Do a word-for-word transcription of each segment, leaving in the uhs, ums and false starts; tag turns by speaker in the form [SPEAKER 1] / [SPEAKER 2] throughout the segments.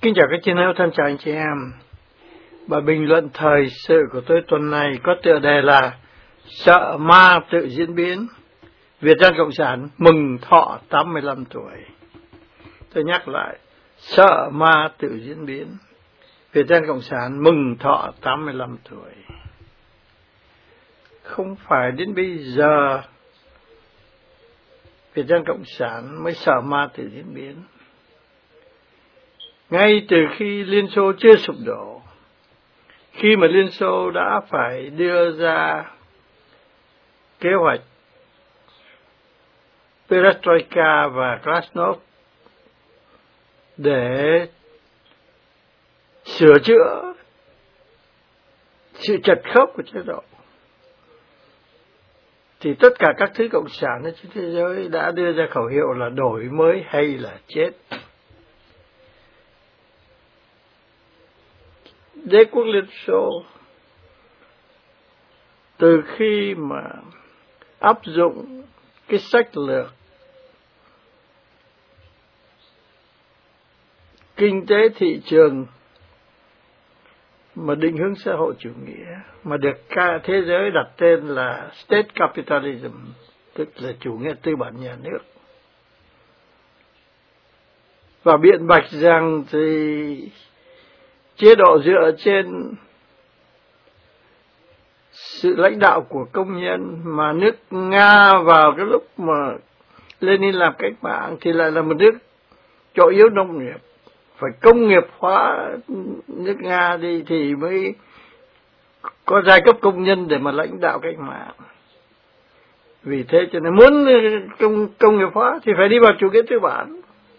[SPEAKER 1] Kính chào các chiến hữu thân chào anh chị em. Bài bình luận thời sự của tôi tuần này có tựa đề là Sợ ma tự diễn biến, Việt Dân Cộng sản mừng thọ tám mươi lăm tuổi. Tôi nhắc lại, sợ ma tự diễn biến, Việt Dân Cộng sản mừng thọ tám mươi lăm tuổi. Không phải đến bây giờ Việt Dân Cộng sản mới sợ ma tự diễn biến. Ngay từ khi Liên Xô chưa sụp đổ, khi mà Liên Xô đã phải đưa ra kế hoạch Perestroika và Glasnost để sửa chữa sự chật khớp của chế độ, thì tất cả các thứ cộng sản ở trên thế giới đã đưa ra khẩu hiệu là đổi mới hay là chết. Đế quốc Liên Xô từ khi mà áp dụng cái sách lược kinh tế thị trường mà định hướng xã hội chủ nghĩa, mà được cả thế giới đặt tên là State Capitalism, tức là chủ nghĩa tư bản nhà nước, và biện bạch rằng thì chế độ dựa trên sự lãnh đạo của công nhân, mà nước Nga vào cái lúc mà Lenin làm cách mạng thì lại là một nước chỗ yếu nông nghiệp, phải công nghiệp hóa nước Nga đi thì mới có giai cấp công nhân để mà lãnh đạo cách mạng. Vì thế cho nên muốn công, công nghiệp hóa thì phải đi vào chủ nghĩa tư bản.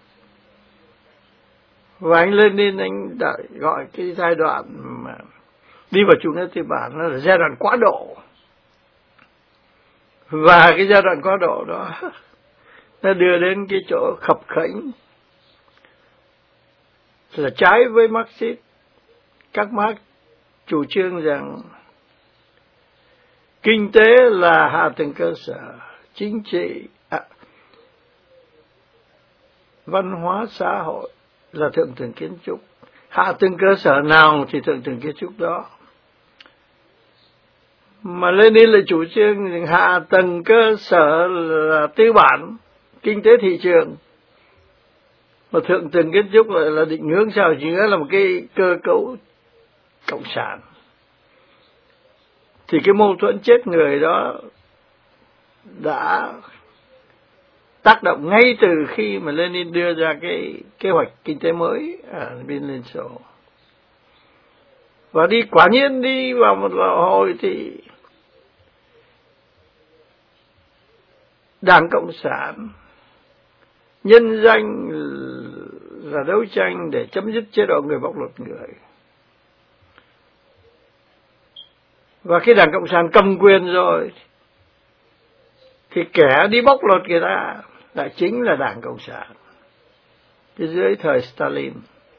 [SPEAKER 1] Và anh Lenin anh đã gọi cái giai đoạn mà đi vào chủ nghĩa tư bản nó là giai đoạn quá độ. Và cái giai đoạn quá độ đó nó đưa đến cái chỗ khập khểnh là trái với Marxist. Các Marx chủ trương rằng kinh tế là hạ tầng cơ sở, chính trị, à, văn hóa xã hội là thượng tầng kiến trúc. Hạ tầng cơ sở nào thì thượng tầng kiến trúc đó. Mà Lenin lại chủ trương rằng hạ tầng cơ sở là tư bản, kinh tế thị trường, mà thượng tầng kiến trúc lại là định hướng xã hội chủ nghĩa, là một cái cơ cấu cộng sản. Thì cái mâu thuẫn chết người đó đã tác động ngay từ khi mà Lenin đưa ra cái kế hoạch kinh tế mới ở bên Liên Xô. Và đi quả nhiên đi vào một hồi thì Đảng Cộng sản nhân danh là đấu tranh để chấm dứt chế độ người bóc lột người. Và khi Đảng Cộng sản cầm quyền rồi thì kẻ đi bóc lột người ta lại chính là Đảng Cộng sản dưới thời Stalin.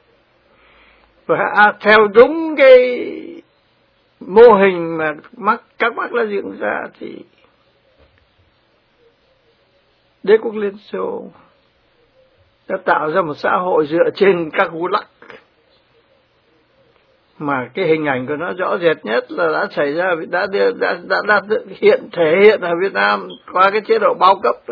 [SPEAKER 1] Và theo đúng cái mô hình mà các Marx đã dựng ra thì Đế quốc Liên Xô đã tạo ra một xã hội dựa trên các gulag, mà cái hình ảnh của nó rõ rệt nhất là đã xảy ra đã đã đã, đã, đã hiện thể hiện ở Việt Nam qua cái chế độ bao cấp đó.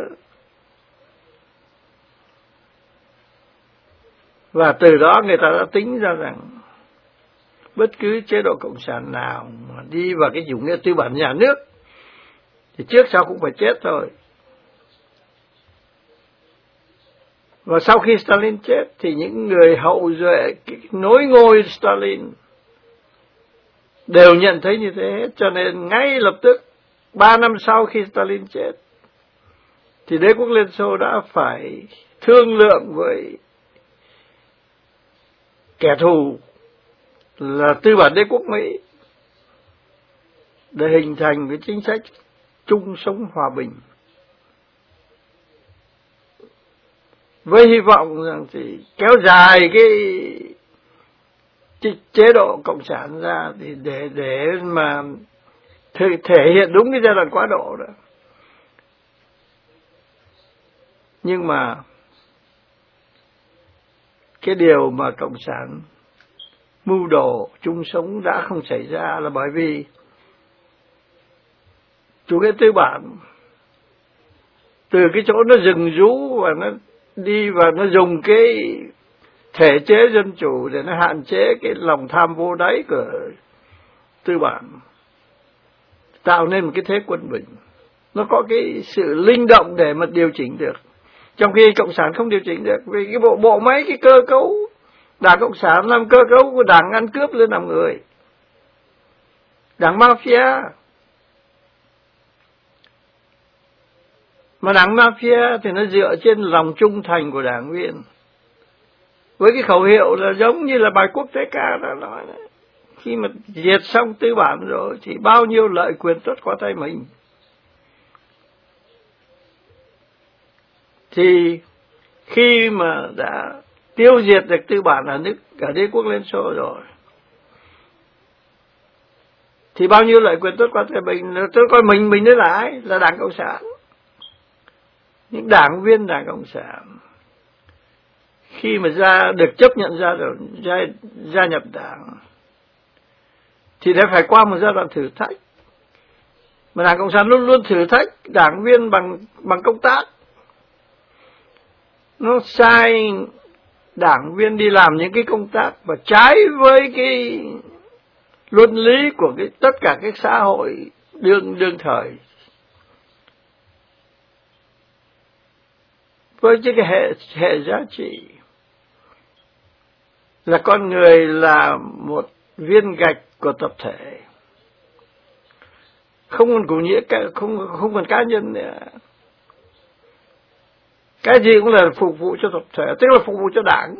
[SPEAKER 1] Và từ đó người ta đã tính ra rằng bất cứ chế độ cộng sản nào mà đi vào cái chủ nghĩa tư bản nhà nước thì trước sau cũng phải chết thôi. Và sau khi Stalin chết thì những người hậu duệ nối ngôi Stalin đều nhận thấy như thế hết. Cho nên ngay lập tức ba năm sau khi Stalin chết thì Đế quốc Liên Xô đã phải thương lượng với kẻ thù là tư bản đế quốc Mỹ để hình thành cái chính sách chung sống hòa bình, với hy vọng rằng thì kéo dài cái, cái chế độ cộng sản ra thì để để mà thể, thể hiện đúng cái giai đoạn quá độ đó. Nhưng mà cái điều mà Cộng sản mưu đồ chung sống đã không xảy ra là bởi vì chủ nghĩa tư bản từ cái chỗ nó rừng rú và nó đi và nó dùng cái thể chế dân chủ để nó hạn chế cái lòng tham vô đáy của tư bản, tạo nên một cái thế quân bình. Nó có cái sự linh động để mà điều chỉnh được, trong khi Cộng sản không điều chỉnh được, vì cái bộ bộ máy, cái cơ cấu Đảng Cộng sản làm cơ cấu của đảng ăn cướp lên làm người, đảng mafia. Mà đảng mafia thì nó dựa trên lòng trung thành của đảng viên, với cái khẩu hiệu là giống như là bài quốc tế ca đã nói đấy, khi mà diệt xong tư bản rồi thì bao nhiêu lợi quyền tuất qua tay mình. Thì khi mà đã tiêu diệt được tư bản ở nước ở đế quốc Liên Xô rồi thì bao nhiêu lợi quyền tuất qua tay mình. Tôi coi mình mình đấy là ai? Là Đảng Cộng sản, những đảng viên Đảng Cộng sản khi mà ra được chấp nhận ra rồi gia, gia nhập đảng thì đã phải qua một giai đoạn thử thách, mà Đảng Cộng sản luôn luôn thử thách đảng viên bằng bằng công tác. Nó sai đảng viên đi làm những cái công tác và trái với cái luân lý của cái tất cả các xã hội đương đương thời, với cái hệ hệ giá trị là con người là một viên gạch của tập thể, không còn chủ nghĩa không không còn cá nhân nữa, cái gì cũng là phục vụ cho tập thể, tức là phục vụ cho đảng.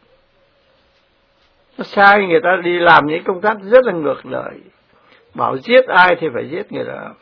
[SPEAKER 1] Nó sai người ta đi làm những công tác rất là ngược đời, bảo giết ai thì phải giết người đó,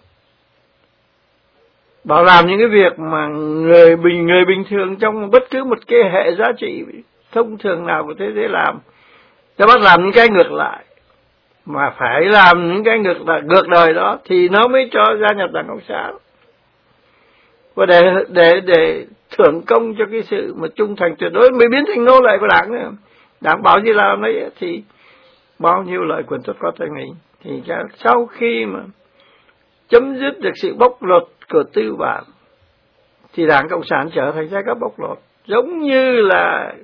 [SPEAKER 1] bảo làm những cái việc mà người bình người bình thường trong bất cứ một cái hệ giá trị thông thường nào của thế giới làm, nó bắt làm những cái ngược lại, mà phải làm những cái ngược lại ngược đời đó thì nó mới cho gia nhập Đảng Cộng sản. Và để để để thưởng công cho cái sự mà trung thành tuyệt đối mới biến thành nô lệ của đảng nữa. Đảng bảo gì làm đấy thì bao nhiêu lợi quyền tuất qua tay mình. Thì sau khi mà chấm dứt được sự bóc lột của tư bản thì Đảng Cộng sản trở thành giai cấp bóc lột, giống như là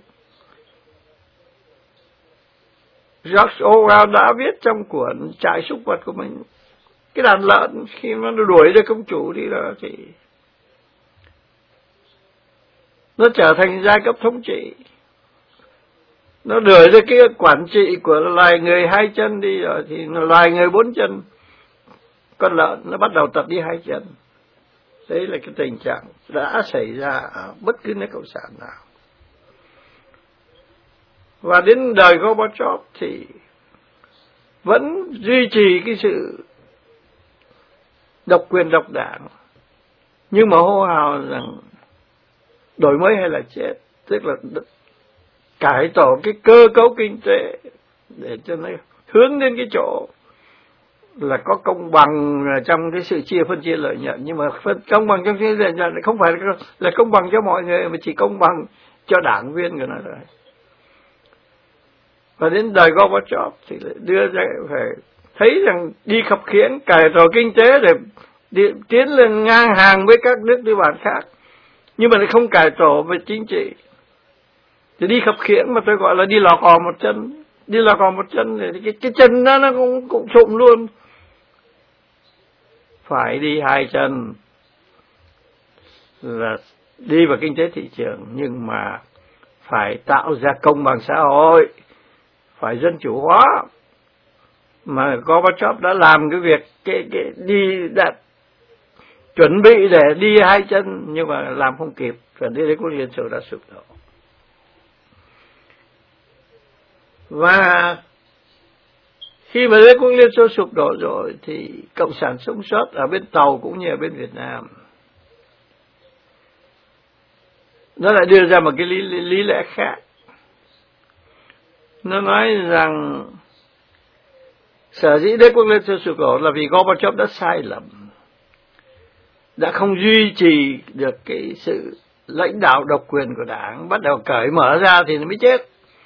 [SPEAKER 1] George Orwell đã viết trong cuốn Trại súc vật của mình. Cái đàn lợn khi nó đuổi được công chủ đi đó thì nó trở thành giai cấp thống trị, nó đuổi được cái quản trị của loài người hai chân đi rồi thì loài người bốn chân, con lợn nó bắt đầu tập đi hai chân. Đấy là cái tình trạng đã xảy ra ở bất cứ nước cộng sản nào. Và đến đời Gorbachev thì vẫn duy trì cái sự độc quyền độc đảng, nhưng mà hô hào rằng đổi mới hay là chết, tức là cải tổ cái cơ cấu kinh tế để cho nó hướng đến cái chỗ là có công bằng trong cái sự chia phân chia lợi nhuận. Nhưng mà phân công bằng trong cái lợi nhuận không phải là công bằng cho mọi người, mà chỉ công bằng cho đảng viên của nó thôi. Và đến đời Gorbachev thì lại đưa ra phải thấy rằng đi khập khiễng cải tổ kinh tế để đi, tiến lên ngang hàng với các nước tư bản khác, nhưng mà lại không cải tổ về chính trị. Thì đi khập khiễng mà tôi gọi là đi lò cò một chân, đi lò cò một chân thì cái, cái chân đó nó cũng cũng sụm luôn. Phải đi hai chân là đi vào kinh tế thị trường, nhưng mà phải tạo ra công bằng xã hội, phải dân chủ hóa. Mà Gorbachev đã làm cái việc cái, cái đi đã chuẩn bị để đi hai chân, nhưng mà làm không kịp, và đế quốc Liên Xô đã sụp đổ. Và khi mà đế quốc Liên Xô sụp đổ rồi thì cộng sản sống sót ở bên Tàu cũng như ở bên Việt Nam, nó lại đưa ra một cái lý, lý, lý lẽ khác. Nó nói rằng sở dĩ đế quốc Liên Xô sụp đổ là vì Gorbachev đã sai lầm, đã không duy trì được cái sự lãnh đạo độc quyền của đảng, bắt đầu cởi mở ra thì nó mới chết.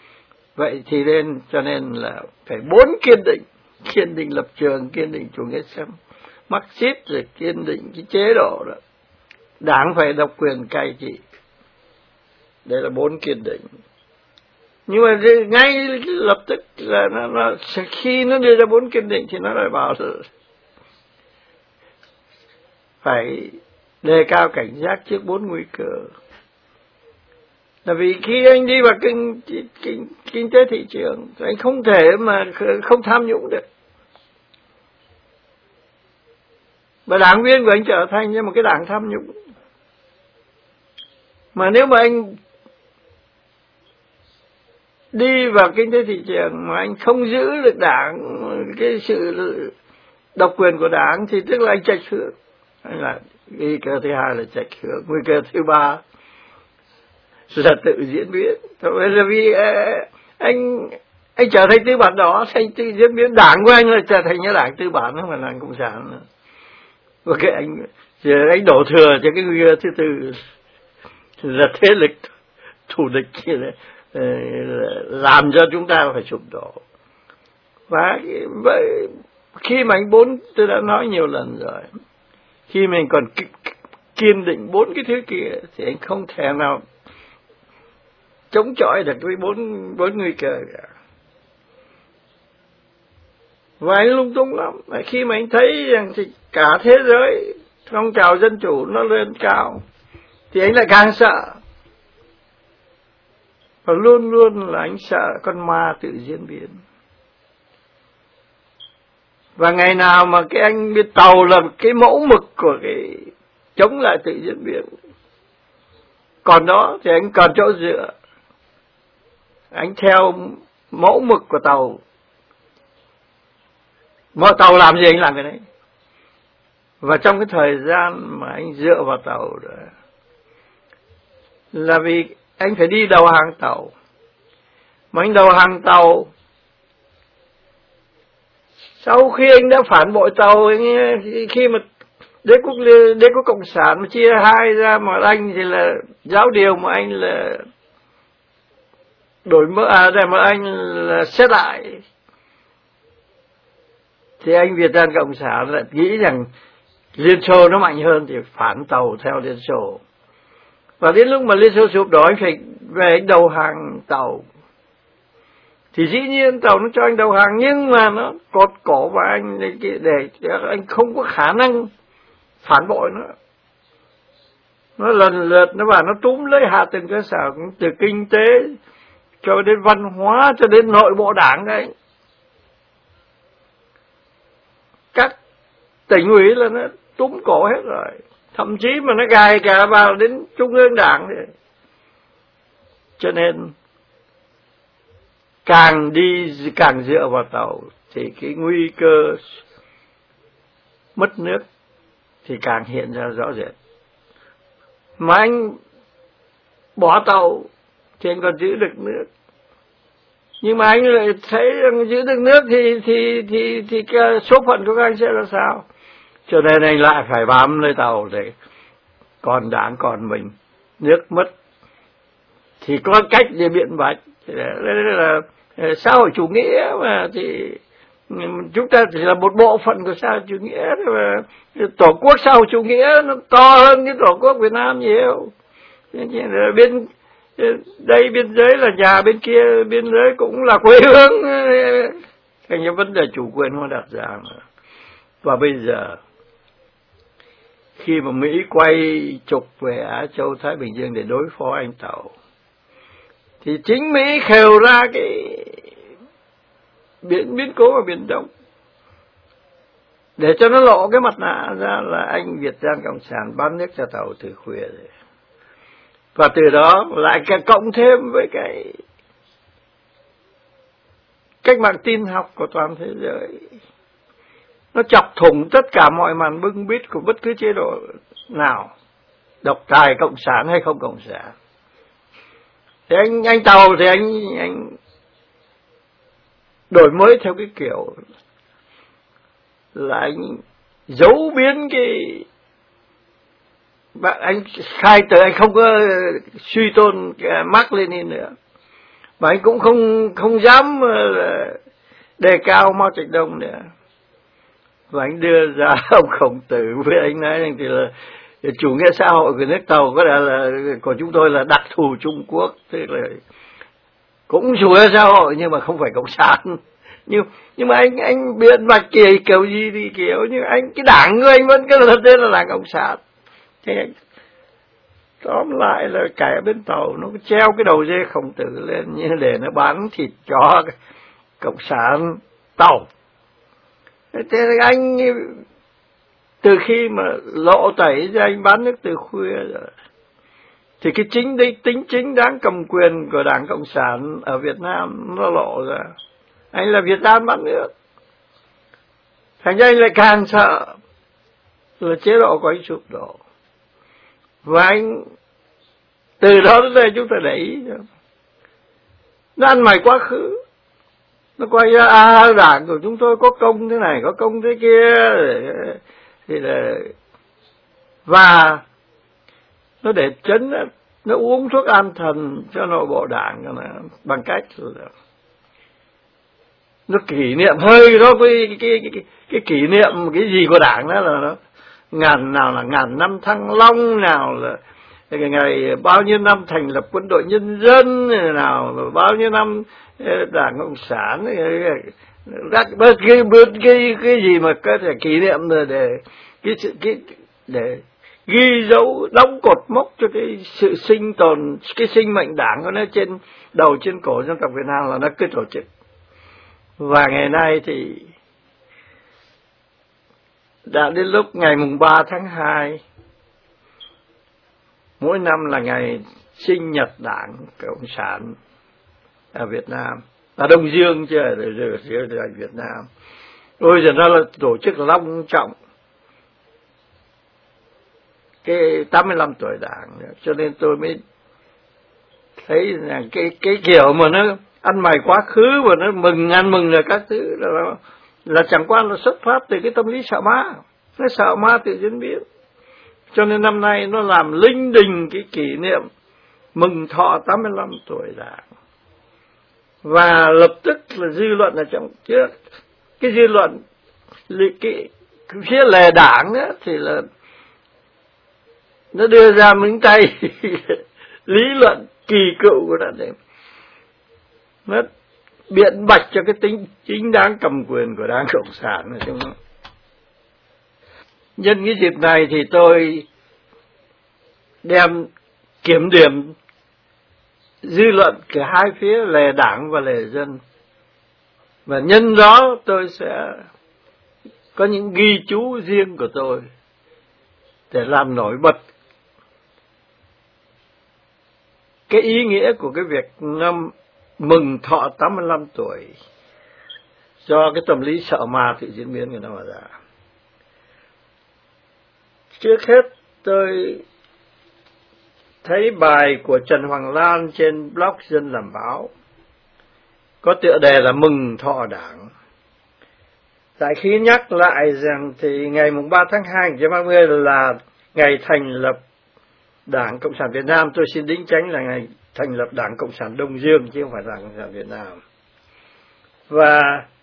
[SPEAKER 1] Vậy thì nên cho nên là phải bốn kiên định, kiên định lập trường, kiên định chủ nghĩa xem Marxist, rồi kiên định cái chế độ đó. Đảng phải độc quyền cai trị. Đây là bốn kiên định. Nhưng mà ngay lập tức là nó, nó khi nó đưa ra bốn kiên định thì nó lại bảo là phải đề cao cảnh giác trước bốn nguy cơ. Là vì khi anh đi vào kinh, kinh, kinh tế thị trường thì anh không thể mà không tham nhũng được. Và đảng viên của anh trở thành như một cái đảng tham nhũng. Mà nếu mà anh đi vào kinh tế thị trường mà anh không giữ được đảng, cái sự độc quyền của đảng, thì tức là anh chệch hướng. Anh là nguy cơ thứ hai là chệch hướng. Nguy cơ thứ ba là tự diễn biến. Vậy là vì anh anh trở thành tư bản đó, anh tự diễn biến. Đảng của anh là trở thành cái đảng tư bản, không phải là đảng cộng sản nữa. Và cái anh giờ anh đổ thừa cho cái nguy cơ thứ tư là thế lực thù địch kia này, làm cho chúng ta phải sụp đổ. Và khi mà anh bốn, tôi đã nói nhiều lần rồi, khi mình còn kiên định bốn cái thứ kia thì anh không thể nào chống chọi được với bốn bốn nguy cơ cả. Và anh lung tung lắm. Khi mà anh thấy rằng thì cả thế giới phong trào dân chủ nó lên cao thì anh lại càng sợ. Và luôn luôn là anh sợ con ma tự diễn biến. Và ngày nào mà cái anh biết tàu là cái mẫu mực của cái chống lại tự diễn biến, còn đó thì anh còn chỗ dựa. Anh theo mẫu mực của tàu. Mọi tàu làm gì anh làm cái đấy. Và trong cái thời gian mà anh dựa vào tàu đó, là vì anh phải đi đầu hàng tàu. Mà anh đầu hàng tàu, sau khi anh đã phản bội tàu, anh, khi mà đế quốc đế quốc cộng sản mà chia hai ra, mà anh thì là giáo điều, mà anh là đổi mới, à đây mà anh là xét lại, thì anh Việt Nam Cộng sản lại nghĩ rằng Liên Xô nó mạnh hơn thì phản tàu theo Liên Xô. Và đến lúc mà Liên Xô sụp đổ, anh phải về anh đầu hàng tàu. Thì dĩ nhiên tàu nó cho anh đầu hàng, nhưng mà nó cột cổ vào anh để, để anh không có khả năng phản bội nó. Nó lần lượt nó vào, nó túm lấy hạ tầng cơ sở, từ kinh tế cho đến văn hóa, cho đến nội bộ đảng đấy. Các tỉnh ủy là nó túm cổ hết rồi. Thậm chí mà nó gài cả vào đến trung ương đảng đấy. Cho nên càng đi càng dựa vào tàu thì cái nguy cơ mất nước thì càng hiện ra rõ rệt. Mà anh bỏ tàu thì anh còn giữ được nước. Nhưng mà anh lại thấy rằng giữ được nước thì thì thì thì cái số phận của các anh sẽ là sao? Cho nên anh lại phải bám lấy tàu để còn đảng còn mình, nước mất thì có cách để biện bạch. Đây là xã hội chủ nghĩa mà, thì chúng ta chỉ là một bộ phận của xã hội chủ nghĩa, mà tổ quốc xã hội chủ nghĩa nó to hơn cái tổ quốc Việt Nam nhiều. Bên đây biên giới là nhà, bên kia biên giới cũng là quê hương, thành những vấn đề chủ quyền không đặt ra nữa. Và bây giờ khi mà Mỹ quay trục về Á Châu Thái Bình Dương để đối phó anh tàu, thì chính Mỹ khều ra cái biến biến cố ở Biển Đông để cho nó lộ cái mặt nạ ra là anh Việt Nam Cộng sản bán nước cho tàu từ khuya rồi. Và từ đó lại cộng thêm với cái cách mạng tin học của toàn thế giới, nó chọc thủng tất cả mọi màn bưng bít của bất cứ chế độ nào, độc tài cộng sản hay không cộng sản. Thì anh anh tàu thì anh anh đổi mới theo cái kiểu là anh giấu biến cái, anh khai từ anh không có suy tôn Mác Lênin nữa, Mà anh cũng không không dám đề cao Mao Trạch Đông nữa. Và anh đưa ra ông Khổng Tử với anh nói rằng thì là chủ nghĩa xã hội của nước Tàu có là, là của chúng tôi là đặc thù Trung Quốc, tức là cũng chủ nghĩa xã hội nhưng mà không phải cộng sản. Nhưng nhưng mà anh anh biện bạch kỳ kiểu gì thì kiểu như anh cái đảng của anh vẫn cái là tên là đảng cộng sản. Thế anh, tóm lại là cái bên Tàu nó treo cái đầu dê Khổng Tử lên như để nó bán thịt cho cộng sản Tàu. Thế anh từ khi mà lộ tẩy ra anh bán nước từ khuya rồi, thì cái chính đấy tính chính đáng cầm quyền của Đảng Cộng sản ở Việt Nam nó lộ ra. Anh là Việt Nam bán nước, thành ra anh lại càng sợ là chế độ của anh sụp đổ. Và anh từ đó đến đây chúng ta để ý nó ăn mày quá khứ, nó quay ra à, đảng của chúng tôi có công thế này có công thế kia thì là, và nó để chấn, nó uống thuốc an thần cho nội bộ đảng bằng cách là nó kỷ niệm hơi đó với cái, cái, cái, cái, cái kỷ niệm cái gì của đảng đó là nó ngàn nào là ngàn năm Thăng Long, nào là ngày, ngày bao nhiêu năm thành lập quân đội nhân dân, nào bao nhiêu năm Đảng Cộng sản, bất cái bất cái cái gì mà có thể kỷ niệm rồi để cái cái để ghi dấu đóng cột mốc cho cái sự sinh tồn, cái sinh mệnh đảng của nó trên đầu trên cổ dân tộc Việt Nam là nó cứ tổ chức. Và ngày nay thì đã đến lúc ngày mùng ba tháng hai mỗi năm là ngày sinh nhật Đảng Cộng sản ở Việt Nam, ở Đông Dương chứ ở Việt Nam. Ôi giờ nó là tổ chức long trọng cái tám mươi lăm tuổi Đảng, cho nên tôi mới thấy là cái cái kiểu mà nó ăn mày quá khứ và nó mừng ăn mừng là các thứ là là chẳng qua là xuất phát từ cái tâm lý sợ ma, nó sợ ma tự diễn biến. Cho nên năm nay nó làm linh đình cái kỷ niệm mừng thọ tám mươi lăm tuổi Đảng. Và lập tức là dư luận ở trong trước cái dư luận cái, cái phía lề Đảng đó thì là nó đưa ra miếng tay lý luận kỳ cựu của nó để nó biện bạch cho cái tính chính đáng cầm quyền của Đảng Cộng sản này trong đó. Nhân cái dịp này thì tôi đem kiểm điểm dư luận cả hai phía lề Đảng và lề dân, và nhân đó tôi sẽ có những ghi chú riêng của tôi để làm nổi bật cái ý nghĩa của cái việc năm mừng thọ tám mươi lăm tuổi do cái tâm lý sợ ma tự diễn biến của nó mà ra. Trước hết tôi thấy bài của Trần Hoàng Lan trên blog Dân Làm Báo có tựa đề là Mừng Thọ Đảng. Tại khi nhắc lại rằng thì ngày mùng ba tháng hai năm một nghìn chín trăm ba mươi là ngày thành lập Đảng Cộng sản Việt Nam, tôi xin đính chánh là ngày thành lập Đảng Cộng sản Đông Dương chứ không phải Đảng Cộng sản Việt Nam. Và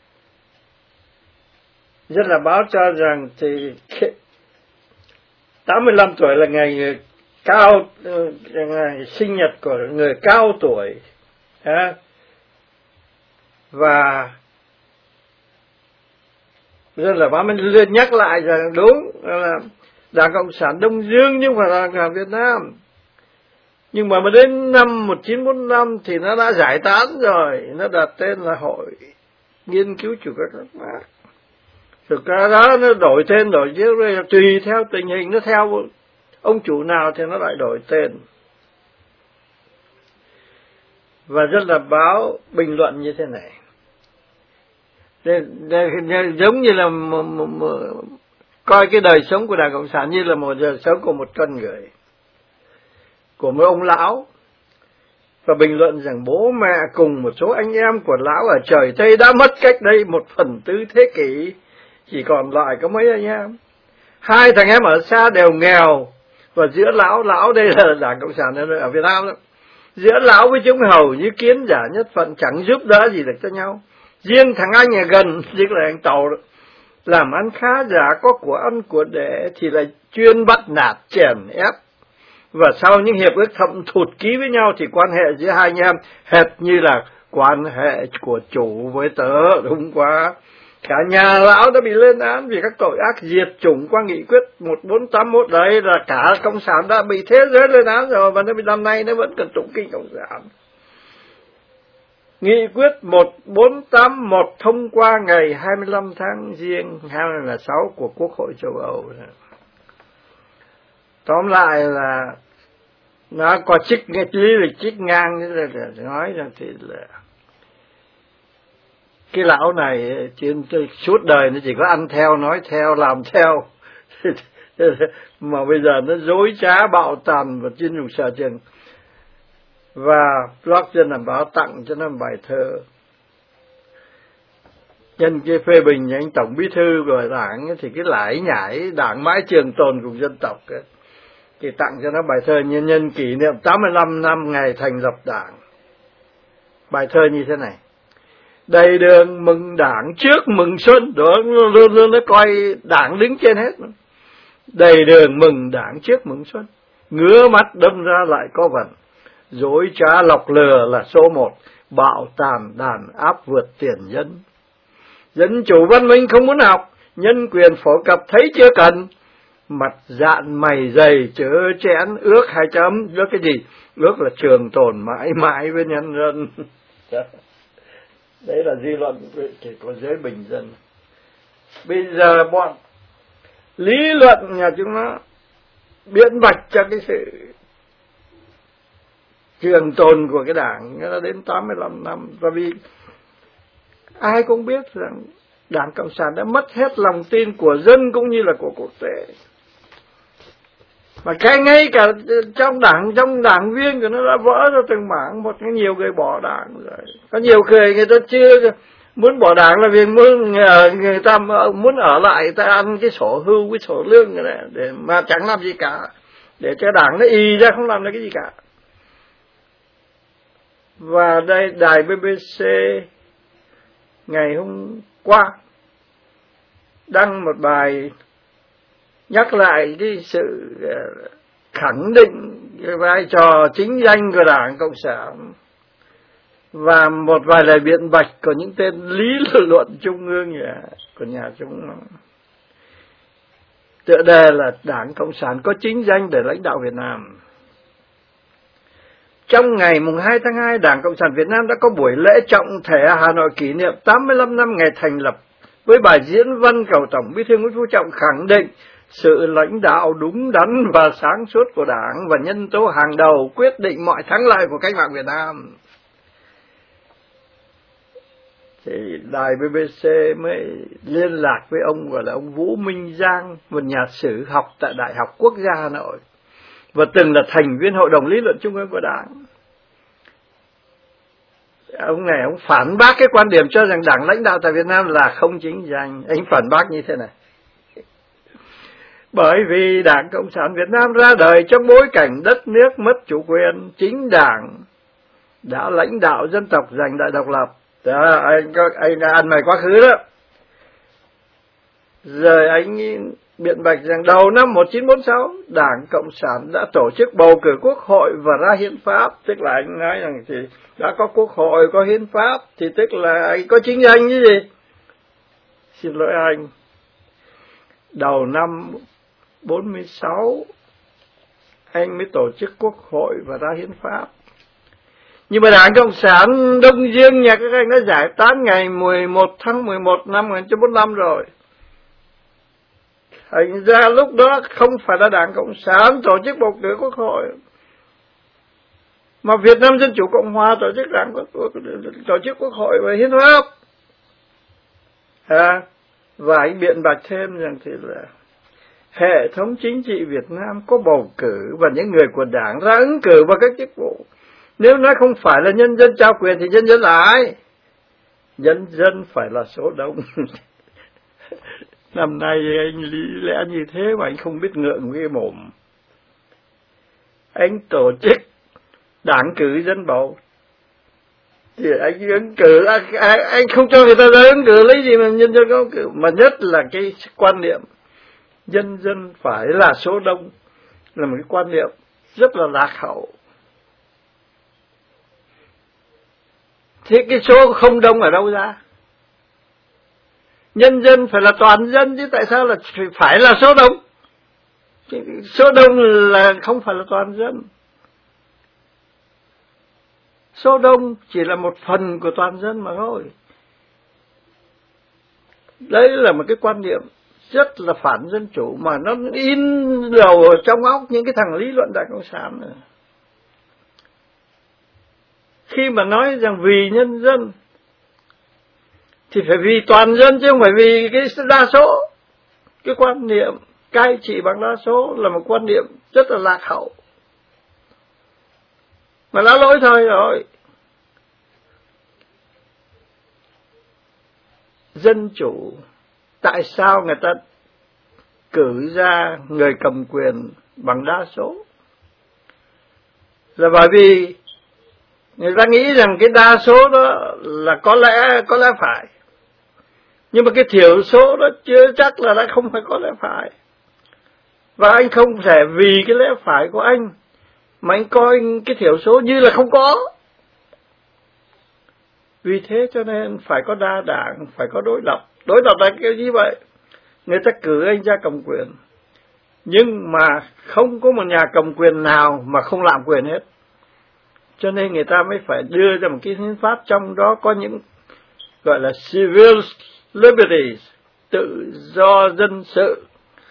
[SPEAKER 1] Dân Làm Báo cho rằng thì tám mươi lăm tuổi là ngày người cao, ngày sinh nhật của người cao tuổi. Và Dân Làm Báo mình liên nhắc lại rằng đúng là Đảng Cộng sản Đông Dương nhưng mà Đảng Cộng sản Việt Nam. Nhưng mà đến năm một nghìn chín trăm bốn mươi lăm thì nó đã giải tán rồi, nó đặt tên là Hội Nghiên cứu Chủ nghĩa Các Mác. Thực ra đó nó đổi tên đổi chứ tùy theo tình hình, nó theo ông chủ nào thì nó lại đổi tên. Và Dân Làm Báo bình luận như thế này. Để, để, để, giống như là một, một, một, coi cái đời sống của Đảng Cộng sản như là một đời sống của một con người, của một ông lão, và bình luận rằng bố mẹ cùng một số anh em của lão ở trời Tây đã mất cách đây một phần tư thế kỷ, chỉ còn lại có mấy anh em. Hai thằng em ở xa đều nghèo, và giữa lão, lão đây là Đảng Cộng sản ở Việt Nam đó, giữa lão với chúng hầu như kiến giả nhất phận, chẳng giúp đỡ gì được cho nhau. Riêng thằng anh ở gần, tức là anh Tàu, làm ăn khá giả, có của ăn của để, thì lại chuyên bắt nạt chèn ép. Và sau những hiệp ước thâm thụt ký với nhau thì quan hệ giữa hai anh em hệt như là quan hệ của chủ với tớ, đúng quá. Cả nhà lão đã bị lên án vì các tội ác diệt chủng qua nghị quyết một bốn tám mốt đấy, là cả cộng sản đã bị thế giới lên án rồi, và nó bị năm nay nó vẫn còn tụng kinh cộng sản. Nghị quyết một bốn tám mốt thông qua ngày hai mươi lăm tháng Giêng hai nghìn không trăm lẻ sáu của Quốc hội châu Âu. Tóm lại là nó có trích nghe lý lịch trích ngang như là nói rằng thì là cái lão này trên suốt đời nó chỉ có ăn theo, nói theo, làm theo, mà bây giờ nó dối trá, bạo tàn và chuyên dùng sở trường. Và blog trên làm báo tặng cho nó một bài thơ nhân cái phê bình những anh tổng bí thư của đảng ấy, thì cái lải nhải đảng mãi trường tồn cùng dân tộc ấy, thì tặng cho nó bài thơ nhân nhân kỷ niệm tám mươi lăm năm ngày thành lập đảng. Bài thơ như thế này: đầy đường mừng đảng trước mừng xuân, đó luôn luôn nó coi đảng đứng trên hết. Đầy đường mừng đảng trước mừng xuân, ngứa mắt đâm ra lại có vần, dối trá lọc lừa là số một, bạo tàn đàn áp vượt tiền dân. Dân chủ văn minh không muốn học, nhân quyền phổ cập thấy chưa cần, mặt dạn mày dày chớ chén, ước hai chấm, ước cái gì? Ước là trường tồn mãi mãi với nhân dân. Đấy là dư luận của giới bình dân. Bây giờ bọn lý luận nhà chúng nó biện bạch cho cái sự trường tồn của cái đảng nó đến tám mươi lăm năm. Và vì ai cũng biết rằng Đảng Cộng sản đã mất hết lòng tin của dân cũng như là của quốc tế. Mà cái ngay cả trong đảng, trong đảng viên của nó đã vỡ ra từng mảng, một cái nhiều người bỏ đảng rồi. Có nhiều người người ta chưa muốn bỏ đảng là vì muốn người ta muốn ở lại, ta ăn cái sổ hưu, cái sổ lương này để mà chẳng làm gì cả, để cho đảng nó y ra không làm được cái gì cả. Và đây đài bê bê xê ngày hôm qua đăng một bài nhắc lại cái sự khẳng định cái vai trò chính danh của Đảng Cộng sản và một vài lời biện bạch của những tên lý luận trung ương của nhà chúng. Tựa đề là Đảng Cộng sản có chính danh để lãnh đạo Việt Nam. Trong ngày mùng hai tháng hai, Đảng Cộng sản Việt Nam đã có buổi lễ trọng thể Hà Nội kỷ niệm tám mươi lăm năm ngày thành lập, với bài diễn văn cầu Tổng Bí thư Nguyễn Phú Trọng khẳng định sự lãnh đạo đúng đắn và sáng suốt của Đảng và nhân tố hàng đầu quyết định mọi thắng lợi của cách mạng Việt Nam. Thì đài bê bê xê mới liên lạc với ông gọi là ông Vũ Minh Giang, một nhà sử học tại Đại học Quốc gia Hà Nội và từng là thành viên Hội đồng Lý luận Trung ương của Đảng. Ông này ông phản bác cái quan điểm cho rằng Đảng lãnh đạo tại Việt Nam là không chính danh. Anh phản bác như thế này: bởi vì Đảng Cộng sản Việt Nam ra đời trong bối cảnh đất nước mất chủ quyền, chính Đảng đã lãnh đạo dân tộc giành đại độc lập. Đó, anh có anh đã ăn mày quá khứ đó. Rồi anh biện bạch rằng đầu năm một nghìn chín trăm bốn mươi sáu, Đảng Cộng sản đã tổ chức bầu cử quốc hội và ra hiến pháp. Tức là anh nói rằng thì đã có quốc hội, có hiến pháp, thì tức là anh có chính danh như gì? Xin lỗi anh, đầu năm bốn mươi sáu anh mới tổ chức quốc hội và ra hiến pháp. Nhưng mà Đảng Cộng sản Đông Dương nhà các anh đã giải tán ngày mười một tháng mười một năm một nghìn chín trăm bốn mươi lăm rồi. Thành ra lúc đó không phải là Đảng Cộng sản tổ chức bầu cử quốc hội, mà Việt Nam Dân Chủ Cộng Hòa tổ chức đảng tổ chức quốc hội và hiến pháp. À, và anh biện bạch thêm rằng thì là hệ thống chính trị Việt Nam có bầu cử và những người của Đảng ra ứng cử vào các chức vụ. Nếu nói không phải là nhân dân trao quyền thì nhân dân là ai? Nhân dân phải là số đông. Năm nay anh lý lẽ như thế mà anh không biết ngượng cái mồm. Anh tổ chức đảng cử dân bầu thì anh ứng cử, anh, anh không cho người ta ra ứng cử lấy gì mà nhân dân có cử. Mà nhất là cái quan niệm nhân dân phải là số đông là một cái quan niệm rất là lạc hậu. Thế cái số không đông ở đâu ra? Nhân dân phải là toàn dân chứ tại sao là phải là số đông? Số đông là không phải là toàn dân. Số đông chỉ là một phần của toàn dân mà thôi. Đấy là một cái quan niệm rất là phản dân chủ mà nó in đầu ở trong óc những cái thằng lý luận Đảng Cộng sản này. Khi mà nói rằng vì nhân dân thì phải vì toàn dân chứ không phải vì cái đa số. Cái quan niệm cai trị bằng đa số là một quan niệm rất là lạc hậu. Mà đã lỗi thời rồi. Dân chủ, tại sao người ta cử ra người cầm quyền bằng đa số? Là bởi vì người ta nghĩ rằng cái đa số đó là có lẽ có lẽ phải. Nhưng mà cái thiểu số đó chưa chắc là đã không phải có lẽ phải. Và anh không thể vì cái lẽ phải của anh mà anh coi cái thiểu số như là không có. Vì thế cho nên phải có đa đảng, phải có đối lập. Đối lập là cái gì vậy? Người ta cử anh ra cầm quyền, nhưng mà không có một nhà cầm quyền nào mà không làm quyền hết. Cho nên người ta mới phải đưa ra một cái hiến pháp trong đó có những gọi là civil liberties, tự do dân sự,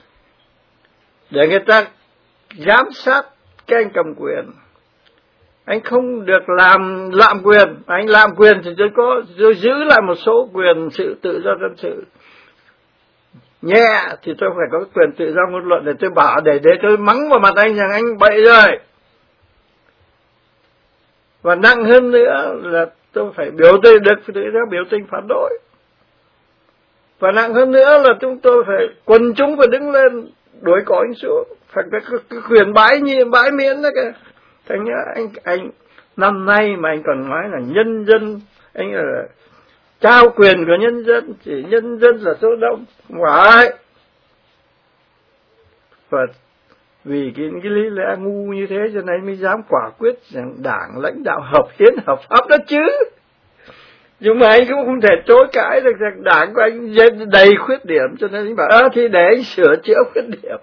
[SPEAKER 1] để người ta giám sát cái anh cầm quyền. Anh không được làm lạm quyền, anh làm quyền thì tôi có tôi giữ lại một số quyền sự tự do dân sự. Nhẹ thì tôi phải có quyền tự do ngôn luận để tôi bảo, để để tôi mắng vào mặt anh rằng anh bậy rồi. Và nặng hơn nữa là tôi phải biểu tình, được tự do biểu tình phản đối. Và nặng hơn nữa là chúng tôi phải, quần chúng phải đứng lên đuổi cổ anh xuống, phải có cái quyền bãi nhiệm bãi miễn đó kìa. Thành nhá, anh anh năm nay mà anh còn nói là nhân dân, anh là trao quyền của nhân dân, chỉ nhân dân là số đông, không phải. Và vì cái, cái lý lẽ ngu như thế cho nên mới dám quả quyết rằng đảng lãnh đạo hợp hiến hợp pháp đó chứ. Nhưng mà anh cũng không thể chối cãi được rằng đảng của anh đầy khuyết điểm, cho nên anh bảo ơ thì để anh sửa chữa khuyết điểm.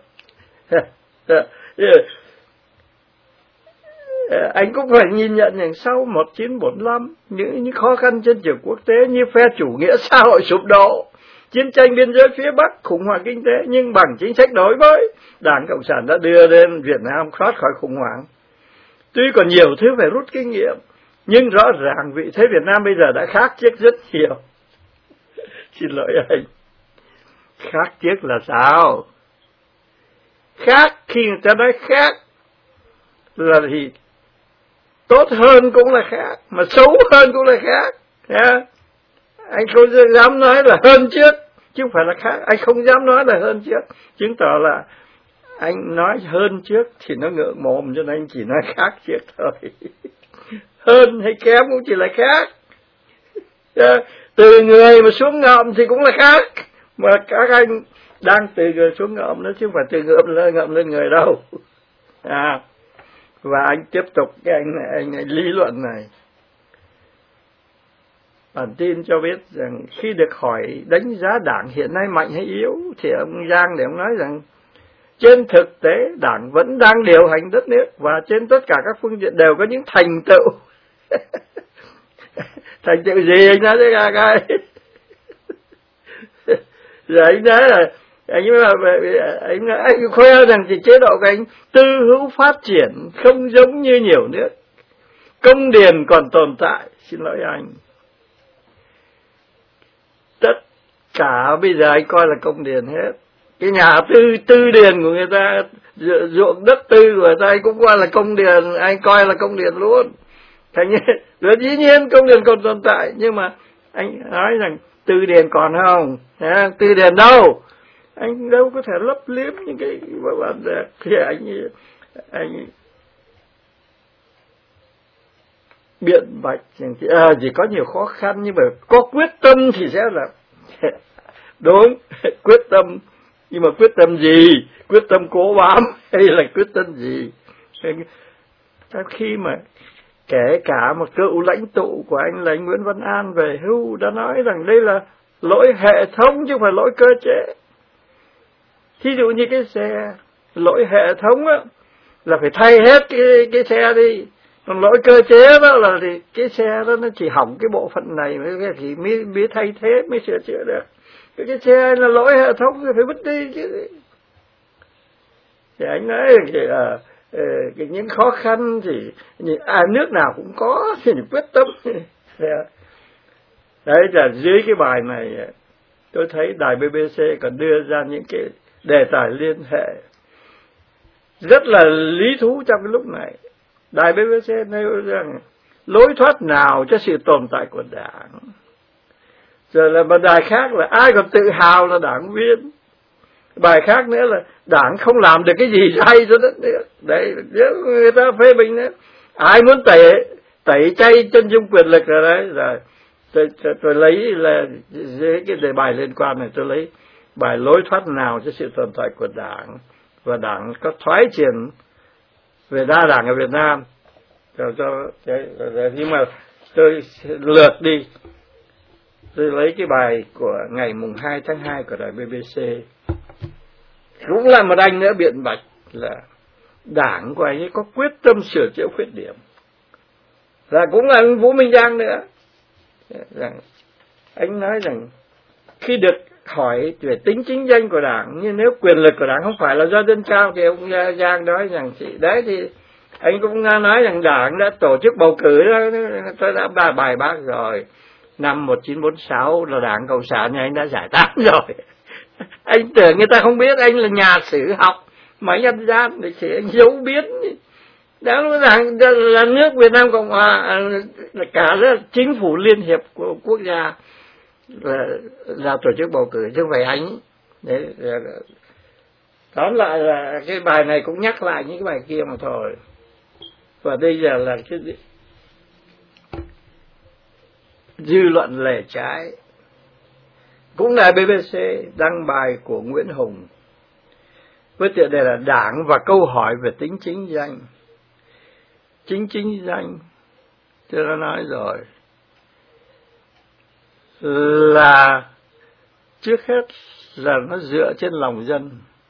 [SPEAKER 1] Anh cũng phải nhìn nhận rằng sau một nghìn chín trăm bốn mươi lăm, những, những khó khăn trên trường quốc tế như phe chủ nghĩa xã hội sụp đổ, chiến tranh biên giới phía Bắc, khủng hoảng kinh tế, nhưng bằng chính sách đối với, Đảng Cộng sản đã đưa lên Việt Nam thoát khỏi khủng hoảng. Tuy còn nhiều thứ phải rút kinh nghiệm, nhưng rõ ràng vị thế Việt Nam bây giờ đã khác trước rất nhiều. Xin lỗi anh. Khác trước là sao? Khác, khi người ta nói khác là thì tốt hơn cũng là khác, mà xấu hơn cũng là khác. Yeah. Anh không dám nói là hơn trước, chứ không phải là khác. Anh không dám nói là hơn trước, chứng tỏ là anh nói hơn trước thì nó ngượng mồm, cho nên anh chỉ nói khác trước thôi. Hơn hay kém cũng chỉ là khác. Yeah. Từ người mà xuống ngợm thì cũng là khác. Mà các anh đang từ người xuống ngợm nữa, chứ không phải từ ngợm lên, ngợm lên người đâu. À. Và anh tiếp tục cái anh, anh, anh lý luận này. Bản tin cho biết rằng khi được hỏi đánh giá đảng hiện nay mạnh hay yếu, thì ông Giang để ông nói rằng trên thực tế đảng vẫn đang điều hành đất nước và trên tất cả các phương diện đều có những thành tựu. Thành tựu gì anh nói thế cả cái? Rồi anh nói là anh anh anh khoe rằng thì chế độ của anh tư hữu phát triển, không giống như nhiều nước, công điền còn tồn tại. Xin lỗi anh, tất cả bây giờ anh coi là công điền hết. Cái nhà tư tư điền của người ta, ruộng đất tư của người ta anh cũng coi là công điền, anh coi là công điền luôn. Thành như dĩ nhiên công điền còn tồn tại, nhưng mà anh nói rằng tư điền còn không? À, tư điền đâu? Anh đâu có thể lấp liếm những cái vấn đề khi anh anh biện bạch à, chỉ có nhiều khó khăn, nhưng mà có quyết tâm thì sẽ là đúng. Quyết tâm, nhưng mà quyết tâm gì? Quyết tâm cố bám hay là quyết tâm gì? Khi mà kể cả một cựu lãnh tụ của anh là anh Nguyễn Văn An về hưu đã nói rằng đây là lỗi hệ thống chứ không phải lỗi cơ chế. Thí dụ như cái xe, lỗi hệ thống á, là phải thay hết cái, cái xe đi. Còn lỗi cơ chế đó là thì cái xe đó nó chỉ hỏng cái bộ phận này thì mới, mới thay thế, mới sửa chữa được. Cái, cái xe là lỗi hệ thống thì phải vứt đi chứ. Thì anh nói thì, à, cái những khó khăn thì à, nước nào cũng có thì quyết tâm. Đấy là dưới cái bài này tôi thấy đài bê bê xê còn đưa ra những cái đề tài liên hệ rất là lý thú trong cái lúc này. Đài bê bê xê nêu rằng lối thoát nào cho sự tồn tại của Đảng. Rồi là một đài khác là ai còn tự hào là đảng viên. Bài khác nữa là Đảng không làm được cái gì hay cho đất nước. Đấy, người ta phê bình nữa. Ai muốn tẩy tẩy chay chân dung quyền lực rồi đấy. Rồi tôi, tôi, tôi lấy là dưới cái đề bài liên quan này, tôi lấy bài lối thoát nào cho sự tồn tại của Đảng, và Đảng có thoái triển về đa đảng ở Việt Nam. Rồi cho đấy, rồi, nhưng mà tôi lượt đi, tôi lấy cái bài của ngày mùng hai tháng hai của đài bê bê xê. Cũng là một anh nữa biện bạch là Đảng của anh ấy có quyết tâm sửa chữa khuyết điểm. Và cũng là anh Vũ Minh Giang nữa. Rằng, anh nói rằng khi được hỏi về tính chính danh của Đảng, nhưng nếu quyền lực của Đảng không phải là do dân trao, thì ông Giang nói rằng chị đấy thì anh cũng nói rằng Đảng đã tổ chức bầu cử đó, tôi đã bài bài bác rồi. Năm một nghìn chín trăm bốn mươi sáu là Đảng Cộng sản nhà anh đã giải tán rồi. Anh tưởng người ta không biết anh là nhà sử học mà nhân gian để chỉ anh giấu biến. Đó là, là nước Việt Nam Cộng Hòa, là cả là chính phủ liên hiệp của quốc gia là, là tổ chức bầu cử chứ không phải anh. Đấy, tóm lại là cái bài này cũng nhắc lại những cái bài kia mà thôi. Và bây giờ là cái dư luận lề trái. Cũng là bê bê xê đăng bài của Nguyễn Hùng với tựa đề là Đảng và câu hỏi về tính chính danh. Chính chính danh, tôi đã nói rồi, là trước hết là nó dựa trên lòng dân.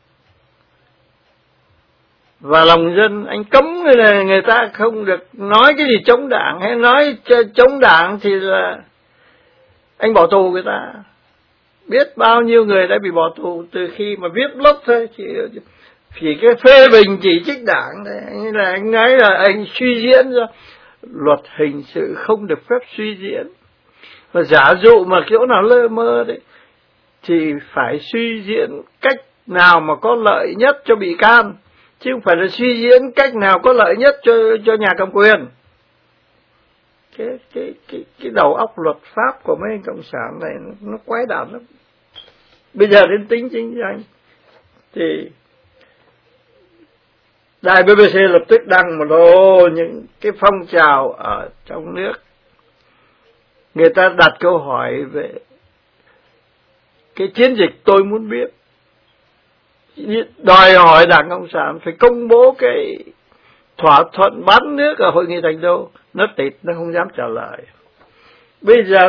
[SPEAKER 1] Và lòng dân anh cấm người này, người ta không được nói cái gì chống Đảng, hay nói chống Đảng thì là anh bỏ tù người ta. Biết bao nhiêu người đã bị bỏ tù từ khi mà viết blog thôi, chỉ, chỉ cái phê bình chỉ trích Đảng này. Anh là anh nói là anh suy diễn ra. Luật hình sự không được phép suy diễn. Và giả dụ mà kiểu nào lơ mơ đấy thì phải suy diễn cách nào mà có lợi nhất cho bị can, chứ không phải là suy diễn cách nào có lợi nhất cho cho nhà cầm quyền. Cái cái cái cái đầu óc luật pháp của mấy anh cộng sản này nó, nó quái đản lắm. Bây giờ đến tính chính danh thì đài bê bê xê lập tức đăng một lô những cái phong trào ở trong nước. Người ta đặt câu hỏi về cái chiến dịch tôi muốn biết, đòi hỏi Đảng Cộng sản phải công bố cái thỏa thuận bán nước ở Hội nghị Thành Đô. Nó tịt, nó không dám trả lời. Bây giờ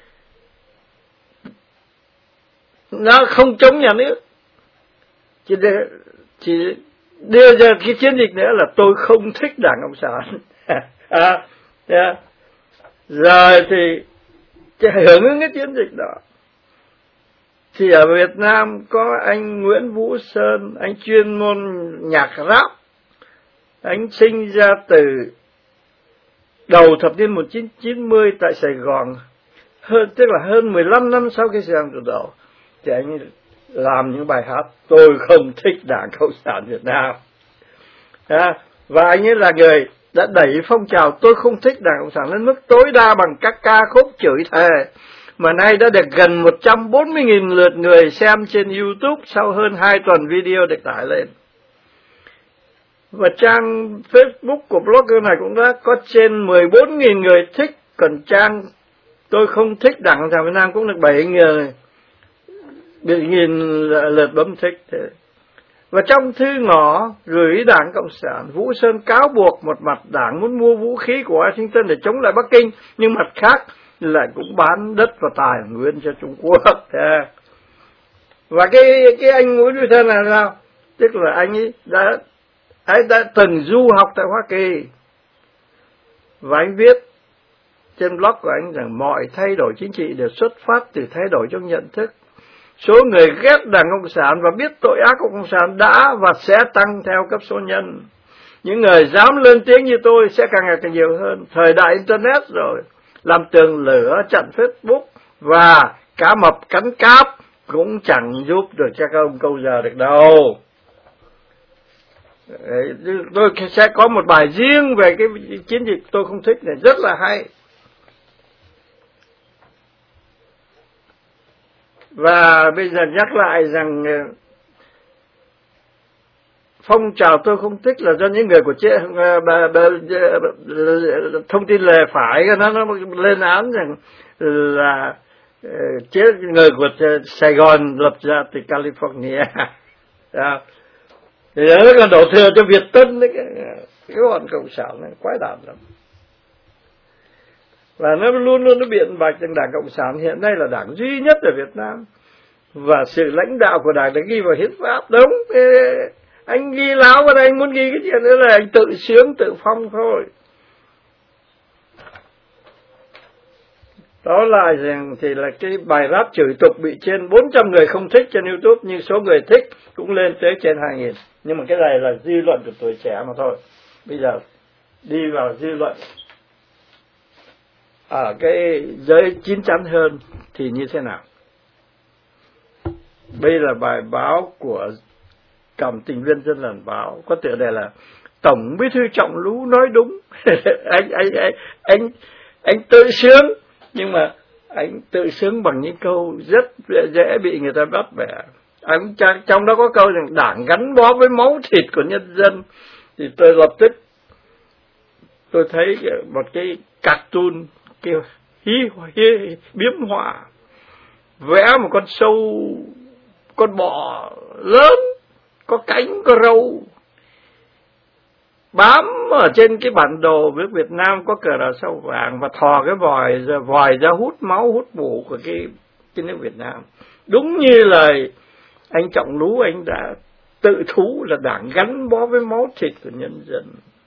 [SPEAKER 1] nó không chống nhà nước, chỉ, để, chỉ đưa ra cái chiến dịch nữa là tôi không thích Đảng Cộng sản. à, yeah. Rồi thì hưởng ứng cái chiến dịch đó thì ở Việt Nam có anh Nguyễn Vũ Sơn, anh chuyên môn nhạc rap. Anh sinh ra từ đầu thập niên một nghìn chín trăm chín mươi tại Sài Gòn, hơn tức là hơn mười lăm năm sau khi Sài Gòn từ đầu, thì anh làm những bài hát tôi không thích Đảng Cộng sản Việt Nam. À, và anh ấy là người đã đẩy phong trào tôi không thích Đảng Cộng sản lên mức tối đa bằng các ca khúc chửi thề, mà nay đã được gần một trăm bốn mươi nghìn lượt người xem trên YouTube sau hơn hai tuần video được tải lên. Và trang Facebook của blogger này cũng đã có trên mười bốn nghìn người thích, còn trang tôi không thích Đảng Cộng sản Việt Nam cũng được bảy nghìn bảy nghìn lượt bấm thích. Và trong thư ngỏ gửi Đảng Cộng sản, Vũ Sơn cáo buộc một mặt Đảng muốn mua vũ khí của Washington để chống lại Bắc Kinh, nhưng mặt khác lại cũng bán đất và tài nguyên cho Trung Quốc. Và cái cái anh Nguyễn Duy Thân là sao? Tức là anh ấy đã anh đã từng du học tại Hoa Kỳ, và anh viết trên blog của anh rằng mọi thay đổi chính trị đều xuất phát từ thay đổi trong nhận thức. Số người ghét Đảng Cộng sản và biết tội ác của Cộng sản đã và sẽ tăng theo cấp số nhân. Những người dám lên tiếng như tôi sẽ càng ngày càng nhiều hơn. Thời đại Internet rồi, làm tường lửa chặn Facebook và cá mập cắn cáp cũng chẳng giúp được cho các ông câu giờ được đâu. Tôi sẽ có một bài riêng về cái chiến dịch tôi không thích này, rất là hay. Và bây giờ nhắc lại rằng phong trào tôi không thích là do những người của chế, bà, bà, thông tin lề phải nó, nó lên án rằng là chế người của Sài Gòn lập ra từ California. Thì nó còn đổ thừa cho Việt Tân đấy, cái, cái bọn cộng sản này quái đản lắm. Và nó luôn luôn nó biện bạch rằng Đảng Cộng sản hiện nay là đảng duy nhất ở Việt Nam, và sự lãnh đạo của đảng đã ghi vào hiến pháp. Đúng, anh ghi láo vào đây, anh muốn ghi cái chuyện nữa là anh tự sướng tự phong thôi. Đó là rằng thì là cái bài rap chửi tục bị trên bốn trăm người không thích trên YouTube, nhưng số người thích cũng lên tới trên hai nghìn. Nhưng mà cái này là dư luận của tuổi trẻ mà thôi. Bây giờ đi vào dư luận ở cái giới chín chắn hơn thì như thế nào? Đây là bài báo của Cảm Tình Viên Dân Lần Báo, có tựa đề là Tổng Bí thư Trọng Lú nói đúng. anh anh anh anh anh tự sướng, nhưng mà anh tự sướng bằng những câu rất dễ bị người ta bắt bẻ. Anh trong đó có câu rằng đảng gắn bó với máu thịt của nhân dân, thì tôi lập tức tôi thấy một cái cartoon, cái hí, hí, biếm họa vẽ một con sâu, con bò lớn, có cánh, có râu, bám ở trên cái bản đồ nước Việt Nam có cờ đỏ sao vàng, và thò cái vòi ra, vòi ra hút máu, hút mủ của cái, cái nước Việt Nam. Đúng như lời anh Trọng Lú anh đã tự thú là đảng gắn bó với máu thịt của nhân dân.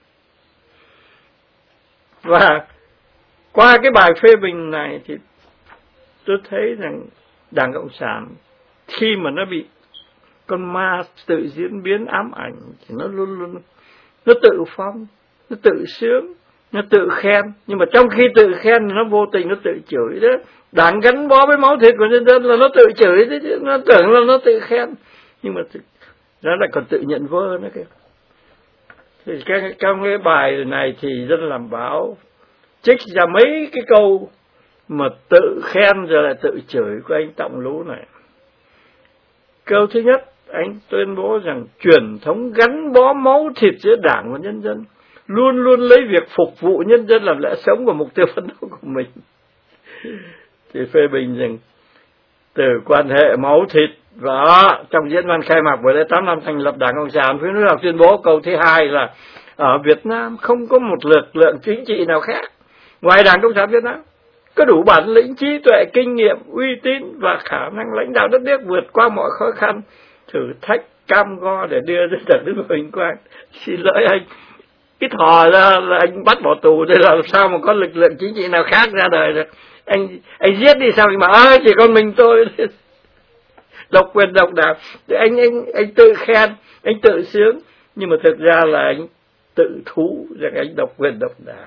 [SPEAKER 1] Và qua cái bài phê bình này thì tôi thấy rằng Đảng Cộng sản khi mà nó bị con ma tự diễn biến ám ảnh thì nó luôn luôn nó tự phong, nó tự sướng, nó tự khen. Nhưng mà trong khi tự khen thì nó vô tình nó tự chửi đó. Đảng gắn bó với máu thịt của nhân dân là nó tự chửi đấy chứ, nó tưởng là nó tự khen, nhưng mà nó lại còn tự nhận vơ nữa kìa. Thì cái, trong cái bài này thì Dân Làm Báo trích ra mấy cái câu mà tự khen rồi lại tự chửi của anh Trọng Lú này. Câu thứ nhất, anh tuyên bố rằng truyền thống gắn bó máu thịt giữa đảng và nhân dân, luôn luôn lấy việc phục vụ nhân dân làm lẽ sống và mục tiêu phấn đấu của mình. Thì phê bình rằng từ quan hệ máu thịt và trong diễn văn khai mạc buổi lễ tám năm thành lập Đảng Cộng sản, phía nước tuyên bố câu thứ hai là ở Việt Nam không có một lực lượng chính trị nào khác ngoài Đảng Cộng sản Việt Nam có đủ bản lĩnh, trí tuệ, kinh nghiệm, uy tín và khả năng lãnh đạo đất nước vượt qua mọi khó khăn, thử thách, cam go để đưa đến đất nước vinh quang. Xin lỗi anh, cái thò ra là anh bắt bỏ tù để làm sao mà có lực lượng chính trị nào khác ra đời được. Anh anh giết đi sao mà ơi chỉ còn mình tôi độc quyền độc đạo. Anh anh anh tự khen, anh tự sướng, nhưng mà thực ra là anh tự thú rằng anh độc quyền độc đạo.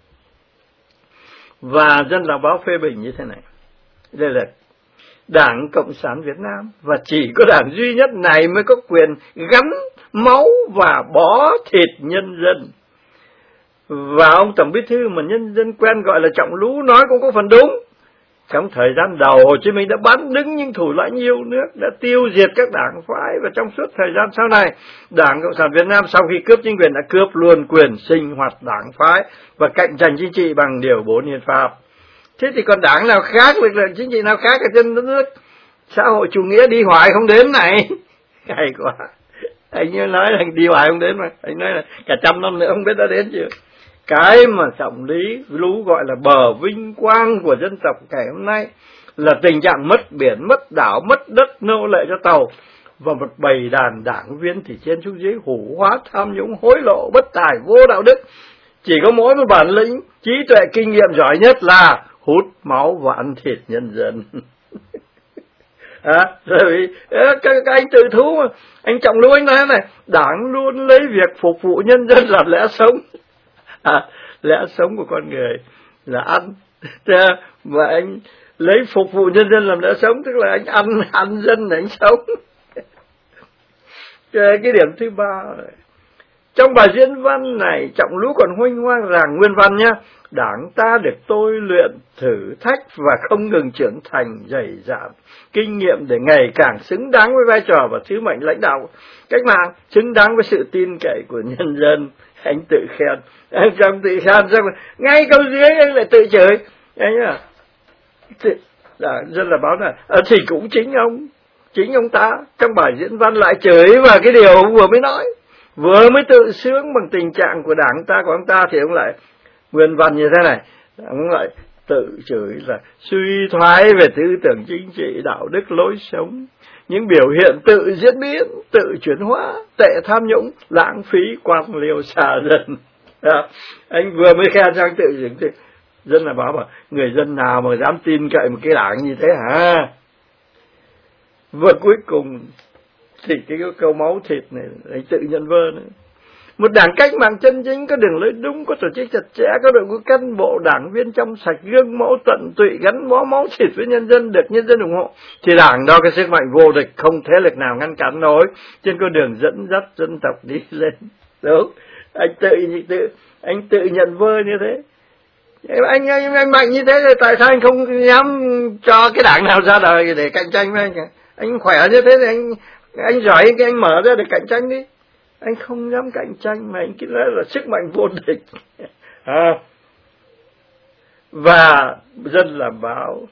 [SPEAKER 1] Và Dân Làm Báo phê bình như thế này. Đây là Đảng Cộng sản Việt Nam, và chỉ có đảng duy nhất này mới có quyền gắn máu và bó thịt nhân dân. Và ông Tổng Bí thư mà nhân dân quen gọi là Trọng Lú nói cũng có phần đúng. Trong thời gian đầu, Hồ Chí Minh đã bắn đứng những thủ lãnh yêu nước, đã tiêu diệt các đảng phái, và trong suốt thời gian sau này, Đảng Cộng sản Việt Nam sau khi cướp chính quyền đã cướp luôn quyền sinh hoạt đảng phái và cạnh tranh chính trị bằng điều bốn hiến pháp. Thế thì còn đảng nào khác, lực lượng chính trị nào khác ở trên đất nước xã hội chủ nghĩa đi hoài không đến này? Hay quá. Anh như nói là đi hoài không đến mà. Anh nói là cả trăm năm nữa không biết đã đến chưa. Cái mà Trọng Lý Lú gọi là bờ vinh quang của dân tộc ngày hôm nay là tình trạng mất biển, mất đảo, mất đất, nô lệ cho tàu, và một bầy đàn đảng viên thì trên xuống dưới hủ hóa, tham nhũng, hối lộ, bất tài, vô đạo đức. Chỉ có mỗi một bản lĩnh, trí tuệ, kinh nghiệm giỏi nhất là hút máu và ăn thịt nhân dân. À, rồi các, các anh tự thú mà. Anh Trọng Lưu anh nói này, đảng luôn lấy việc phục vụ nhân dân làm lẽ sống. À, lẽ sống của con người là ăn, và anh lấy phục vụ nhân dân làm lẽ sống, tức là anh ăn ăn dân để anh sống. Cái điểm thứ ba này. Trong bài diễn văn này, Trọng Lũ còn huênh hoang rằng nguyên văn nhá, đảng ta được tôi luyện, thử thách và không ngừng trưởng thành, dày dạn kinh nghiệm để ngày càng xứng đáng với vai trò và sứ mệnh lãnh đạo cách mạng, xứng đáng với sự tin cậy của nhân dân. Anh tự khen, anh trong tự khen xong ngay câu dưới anh lại tự chửi. Anh à, là dân là báo là à, thì cũng chính ông, chính ông ta trong bài diễn văn lại chửi vào cái điều ông vừa mới nói. Vừa mới tự sướng bằng tình trạng của đảng ta, của ông ta, thì ông lại nguyên văn như thế này, ông lại tự chửi là suy thoái về tư tưởng chính trị, đạo đức, lối sống, những biểu hiện tự diễn biến, tự chuyển hóa, tệ tham nhũng, lãng phí, quan liêu xa dân. À, anh vừa mới khen sang tự chửi thì dân là báo mà người dân nào mà dám tin cậy một cái đảng như thế hả? Và cuối cùng thì cái câu máu thịt này anh tự nhận vơ nữa. Một đảng cách mạng chân chính, có đường lối đúng, có tổ chức chặt chẽ, có đội ngũ cán bộ đảng viên trong sạch, gương mẫu, tận tụy, gắn bó máu thịt với nhân dân, được nhân dân ủng hộ, thì đảng đó cái sức mạnh vô địch, không thế lực nào ngăn cản nổi trên con đường dẫn dắt dân tộc đi lên. Đúng, anh tự tự anh tự nhận vơ như thế. Anh, anh anh mạnh như thế rồi tại sao anh không dám cho cái đảng nào ra đời để cạnh tranh với anh? Anh khỏe như thế thì anh anh giỏi cái anh mở ra để cạnh tranh đi. Anh không dám cạnh tranh mà anh cứ nói là sức mạnh vô địch. À, và dân làm báo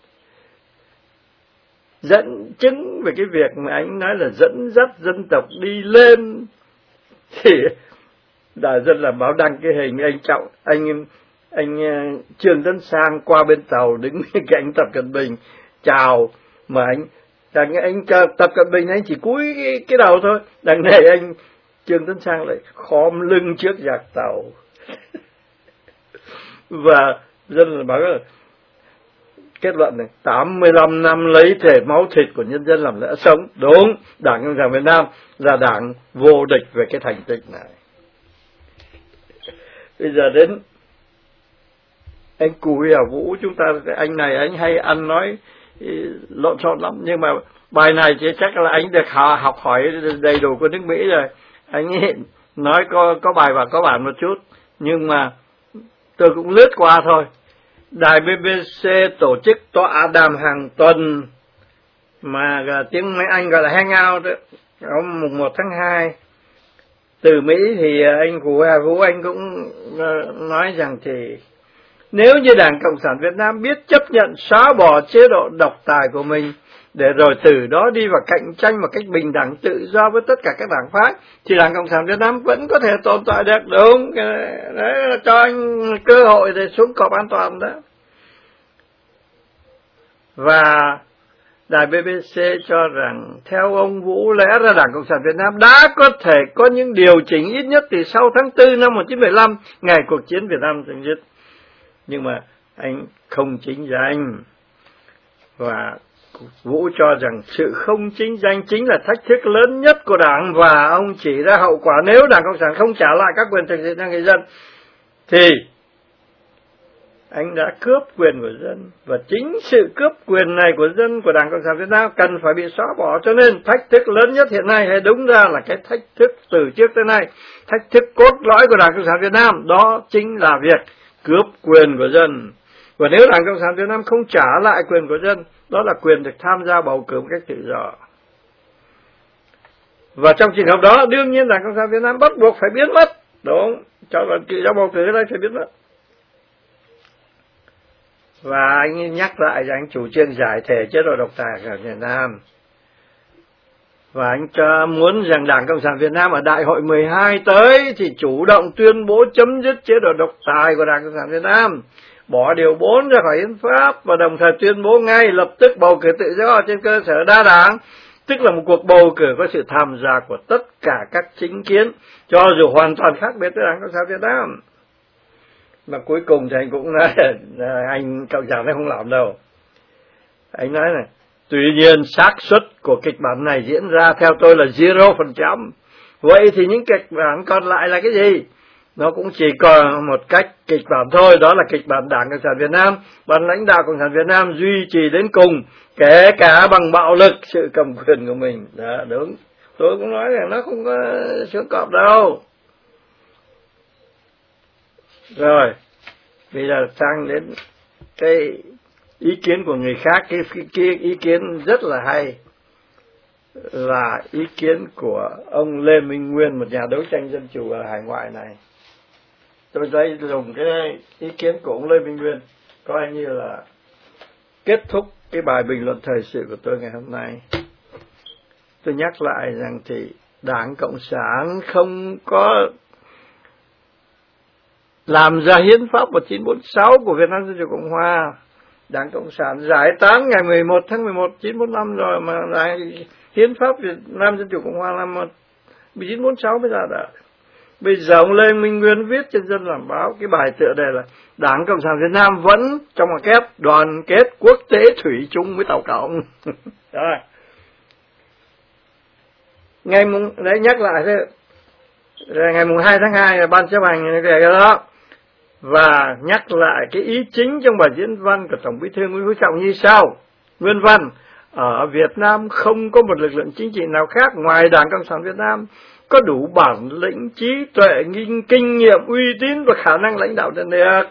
[SPEAKER 1] dẫn chứng về cái việc mà anh nói là dẫn dắt dân tộc đi lên, thì là dân làm báo đăng cái hình anh Trọng, anh anh Trương Tấn Sang qua bên tàu đứng bên cạnh Tập Cận Bình chào, mà anh đằng anh Tập Cận Bình anh chỉ cúi cái, cái đầu thôi, đằng này anh Trương Tấn Sang lại khom lưng trước giạc tàu. Và dân là báo là kết luận này, tám mươi lăm năm lấy thể máu thịt của nhân dân làm lẽ sống. Đúng, Đảng Cộng sản Việt Nam là đảng vô địch về cái thành tích này. Bây giờ đến anh Cù Hào Vũ, chúng ta, anh này anh hay ăn nói lộn xộn lắm, nhưng mà bài này thì chắc là anh được học hỏi đầy đủ của nước Mỹ rồi. Anh nói có có bài và có bản một chút, nhưng mà tôi cũng lướt qua thôi. Đài bê bê xê tổ chức tọa đàm hàng tuần mà tiếng mấy Anh gọi là hangout đó, hôm mùng một tháng hai. Từ Mỹ thì anh Cù Hà Vũ anh cũng nói rằng thì nếu như Đảng Cộng sản Việt Nam biết chấp nhận xóa bỏ chế độ độc tài của mình để rồi từ đó đi vào cạnh tranh một cách bình đẳng tự do với tất cả các đảng phái, thì Đảng Cộng sản Việt Nam vẫn có thể tồn tại được. Đúng, đấy là cho anh cơ hội để xuống cọp an toàn đó. Và đài bê bê xê cho rằng theo ông Vũ, lẽ ra Đảng Cộng sản Việt Nam đã có thể có những điều chỉnh ít nhất từ sau tháng tư năm một nghìn chín trăm mười lăm, ngày cuộc chiến Việt Nam chấm dứt. Nhưng mà anh không chính danh, và Vũ cho rằng sự không chính danh chính là thách thức lớn nhất của Đảng, và ông chỉ ra hậu quả nếu Đảng Cộng sản không trả lại các quyền thực sự cho người dân thì anh đã cướp quyền của dân, và chính sự cướp quyền này của dân của Đảng Cộng sản Việt Nam cần phải bị xóa bỏ. Cho nên thách thức lớn nhất hiện nay, hay đúng ra là cái thách thức từ trước tới nay, thách thức cốt lõi của Đảng Cộng sản Việt Nam, đó chính là việc cướp quyền của dân. Và nếu Đảng Cộng sản Việt Nam không trả lại quyền của dân, đó là quyền được tham gia bầu cử một cách tự do. Và trong trường hợp đó, đương nhiên Đảng Cộng sản Việt Nam bắt buộc phải biến mất. Đúng, cho luận tự do bầu cử ở đây phải biến mất. Và anh nhắc lại rằng anh chủ trương giải thể chế độ độc tài ở Việt Nam. Và anh cho muốn rằng Đảng Cộng sản Việt Nam ở Đại hội mười hai tới thì chủ động tuyên bố chấm dứt chế độ độc tài của Đảng Cộng sản Việt Nam, bỏ điều bốn ra khỏi hiến pháp và đồng thời tuyên bố ngay lập tức bầu cử tự do trên cơ sở đa đảng, tức là một cuộc bầu cử có sự tham gia của tất cả các chính kiến, cho dù hoàn toàn khác biệt với Đảng Cộng sản Việt Nam. Mà cuối cùng thì anh cũng nói anh Cộng sản này không làm đâu. Anh nói này, tuy nhiên xác suất của kịch bản này diễn ra theo tôi là zero phần trăm. Vậy thì những kịch bản còn lại là cái gì? Nó cũng chỉ còn một cách kịch bản thôi, đó là kịch bản Đảng Cộng sản Việt Nam, ban lãnh đạo Cộng sản Việt Nam duy trì đến cùng, kể cả bằng bạo lực sự cầm quyền của mình. Đó, đúng. Tôi cũng nói rằng nó không có sướng cọp đâu. Rồi, bây giờ sang đến cái ý kiến của người khác, cái, cái, cái ý kiến rất là hay là ý kiến của ông Lê Minh Nguyên, một nhà đấu tranh dân chủ ở hải ngoại này. Tôi đây dùng cái ý kiến của ông Lê Minh Nguyên coi như là kết thúc cái bài bình luận thời sự của tôi ngày hôm nay. Tôi nhắc lại rằng thì Đảng Cộng sản không có làm ra hiến pháp một nghìn chín trăm bốn mươi sáu của Việt Nam Dân chủ Cộng Hòa. Đảng Cộng sản giải tán ngày mười một tháng mười một năm một nghìn chín trăm bốn mươi lăm rồi, mà lại hiến pháp Việt Nam Dân chủ Cộng Hòa là một nghìn chín trăm bốn mươi sáu mới ra đời. Bây giờ ông Lê Minh Nguyên viết trên Dân Làm Báo cái bài tựa đề là Đảng Cộng sản Việt Nam vẫn trong một kép đoàn kết quốc tế thủy chung với Tàu Cộng. Rồi. Ngày mùng, đấy nhắc lại thế, rồi ngày mùng hai tháng hai là ban chấp hành cái đó, và nhắc lại cái ý chính trong bài diễn văn của Tổng Bí thư Nguyễn Phú Trọng như sau. Nguyên văn: ở Việt Nam không có một lực lượng chính trị nào khác ngoài Đảng Cộng sản Việt Nam có đủ bản lĩnh, trí tuệ, kinh nghiệm, uy tín và khả năng lãnh đạo đất nước.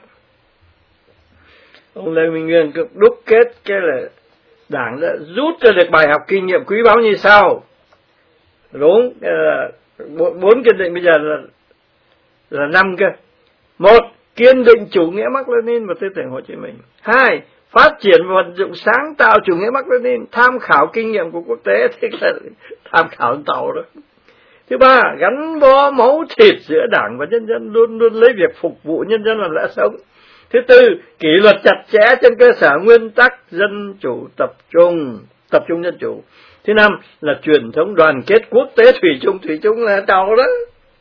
[SPEAKER 1] Ông Lê Minh Nguyên cực đúc kết cái là Đảng đã rút ra được bài học kinh nghiệm quý báu như sau. Đúng, bốn kiên định bây giờ là là năm cơ. Một, kiên định chủ nghĩa Mác Lênin và tư tưởng Hồ Chí Minh. Hai, phát triển và vận dụng sáng tạo chủ nghĩa Mác Lênin, tham khảo kinh nghiệm của quốc tế, tức là tham khảo tàu đó. Thứ ba, gắn bó máu thịt giữa Đảng và nhân dân, luôn luôn lấy việc phục vụ nhân dân làm lẽ sống. Thứ tư, kỷ luật chặt chẽ trên cơ sở nguyên tắc dân chủ tập trung, tập trung dân chủ. Thứ năm là truyền thống đoàn kết quốc tế thủy chung, thủy chung là tàu đó.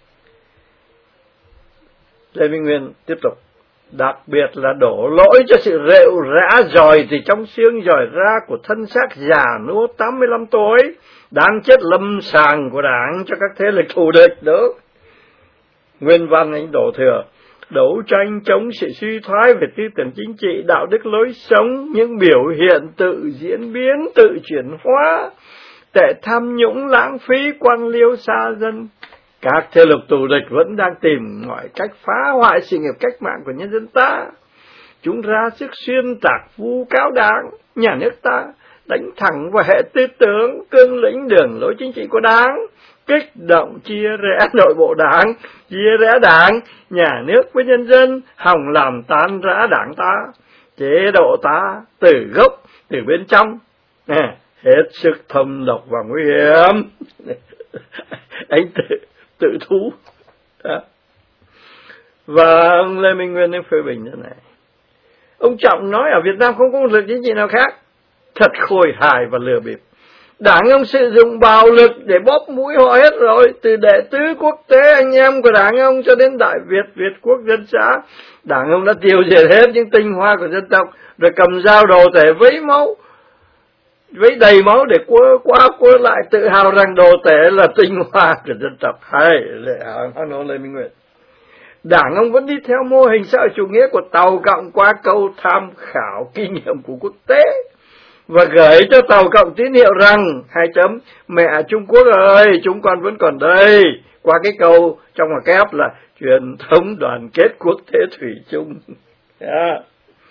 [SPEAKER 1] Lê Minh Nguyên tiếp tục: đặc biệt là đổ lỗi cho sự rệu rã dòi từ trong xương dòi ra của thân xác già nua tám mươi lăm tuổi, đang chết lâm sàng của Đảng cho các thế lực thù địch đó. Nguyên văn anh đổ thừa: đấu tranh chống sự suy thoái về tư tưởng chính trị, đạo đức, lối sống, những biểu hiện tự diễn biến, tự chuyển hóa, tệ tham nhũng, lãng phí, quan liêu, xa dân. Các thế lực thù địch vẫn đang tìm mọi cách phá hoại sự nghiệp cách mạng của nhân dân ta. Chúng ra sức xuyên tạc vu cáo Đảng, nhà nước ta, đánh thẳng vào hệ tư tưởng, cương lĩnh, đường lối chính trị của Đảng, kích động chia rẽ nội bộ Đảng, chia rẽ Đảng, nhà nước với nhân dân, hòng làm tan rã Đảng ta, chế độ ta từ gốc, từ bên trong, nè, hết sức thâm độc và nguy hiểm. Anh tự, tự thú. Đó. Và ông Lê Minh Nguyên phê bình thế này: ông Trọng nói ở Việt Nam không có một lực chính trị nào khác. Thật khôi hài và lừa bịp. Đảng ông sử dụng bạo lực để bóp mũi họ hết rồi, từ đệ tứ quốc tế anh em của Đảng ông cho đến Đại Việt, Việt Quốc Dân xã. Đảng ông đã tiêu diệt hết những tinh hoa của dân tộc, rồi cầm dao đồ tể vấy máu, vấy đầy máu để qua qua qua lại tự hào rằng đồ tể là tinh hoa của dân tộc. Hay lệ hạng ông Lê Minh Nguyên. Đảng ông vẫn đi theo mô hình xã hội chủ nghĩa của Tàu Cộng qua câu tham khảo kinh nghiệm của quốc tế và gửi cho Tàu Cộng tín hiệu rằng hai chấm mẹ Trung Quốc ơi, chúng con vẫn còn đây, qua cái câu trong ngoặc kép là truyền thống đoàn kết quốc tế thủy chung. Yeah.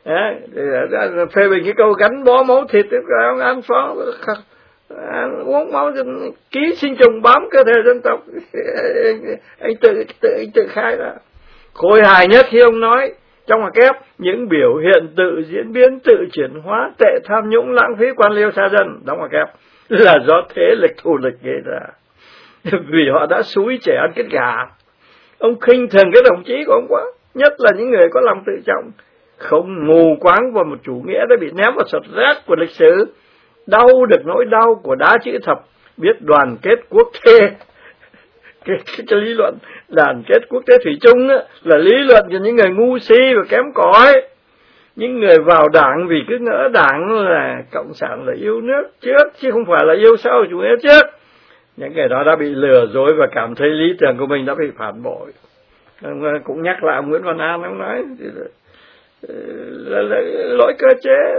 [SPEAKER 1] à, phê bình cái câu gắn bó máu thịt ông ăn phó uống máu ký sinh trùng bám cơ thể dân tộc. Anh tự tự anh tự khai ra. Khôi hài nhất khi ông nói trong ngoặc kép, những biểu hiện tự diễn biến, tự chuyển hóa, tệ tham nhũng, lãng phí, quan liêu xa dân, đóng ngoặc kép, là do thế lực thù địch gây ra. Vì họ đã xúi trẻ ăn kết gà. Ông khinh thường cái đồng chí của ông quá, nhất là những người có lòng tự trọng, không mù quáng vào một chủ nghĩa đã bị ném vào sọt rác của lịch sử, đau được nỗi đau của đá chữ thập, biết đoàn kết quốc tế. Cái, cái, cái lý luận đoàn kết quốc tế thủy chung á, là lý luận cho những người ngu si và kém cỏi. Những người vào đảng vì cứ ngỡ đảng là cộng sản là yêu nước trước, chứ không phải là yêu xã hội chủ nghĩa trước. Những người đó đã bị lừa dối và cảm thấy lý tưởng của mình đã bị phản bội. Cũng nhắc lại ông Nguyễn Văn An, ông nói là, là, là lỗi cơ chế.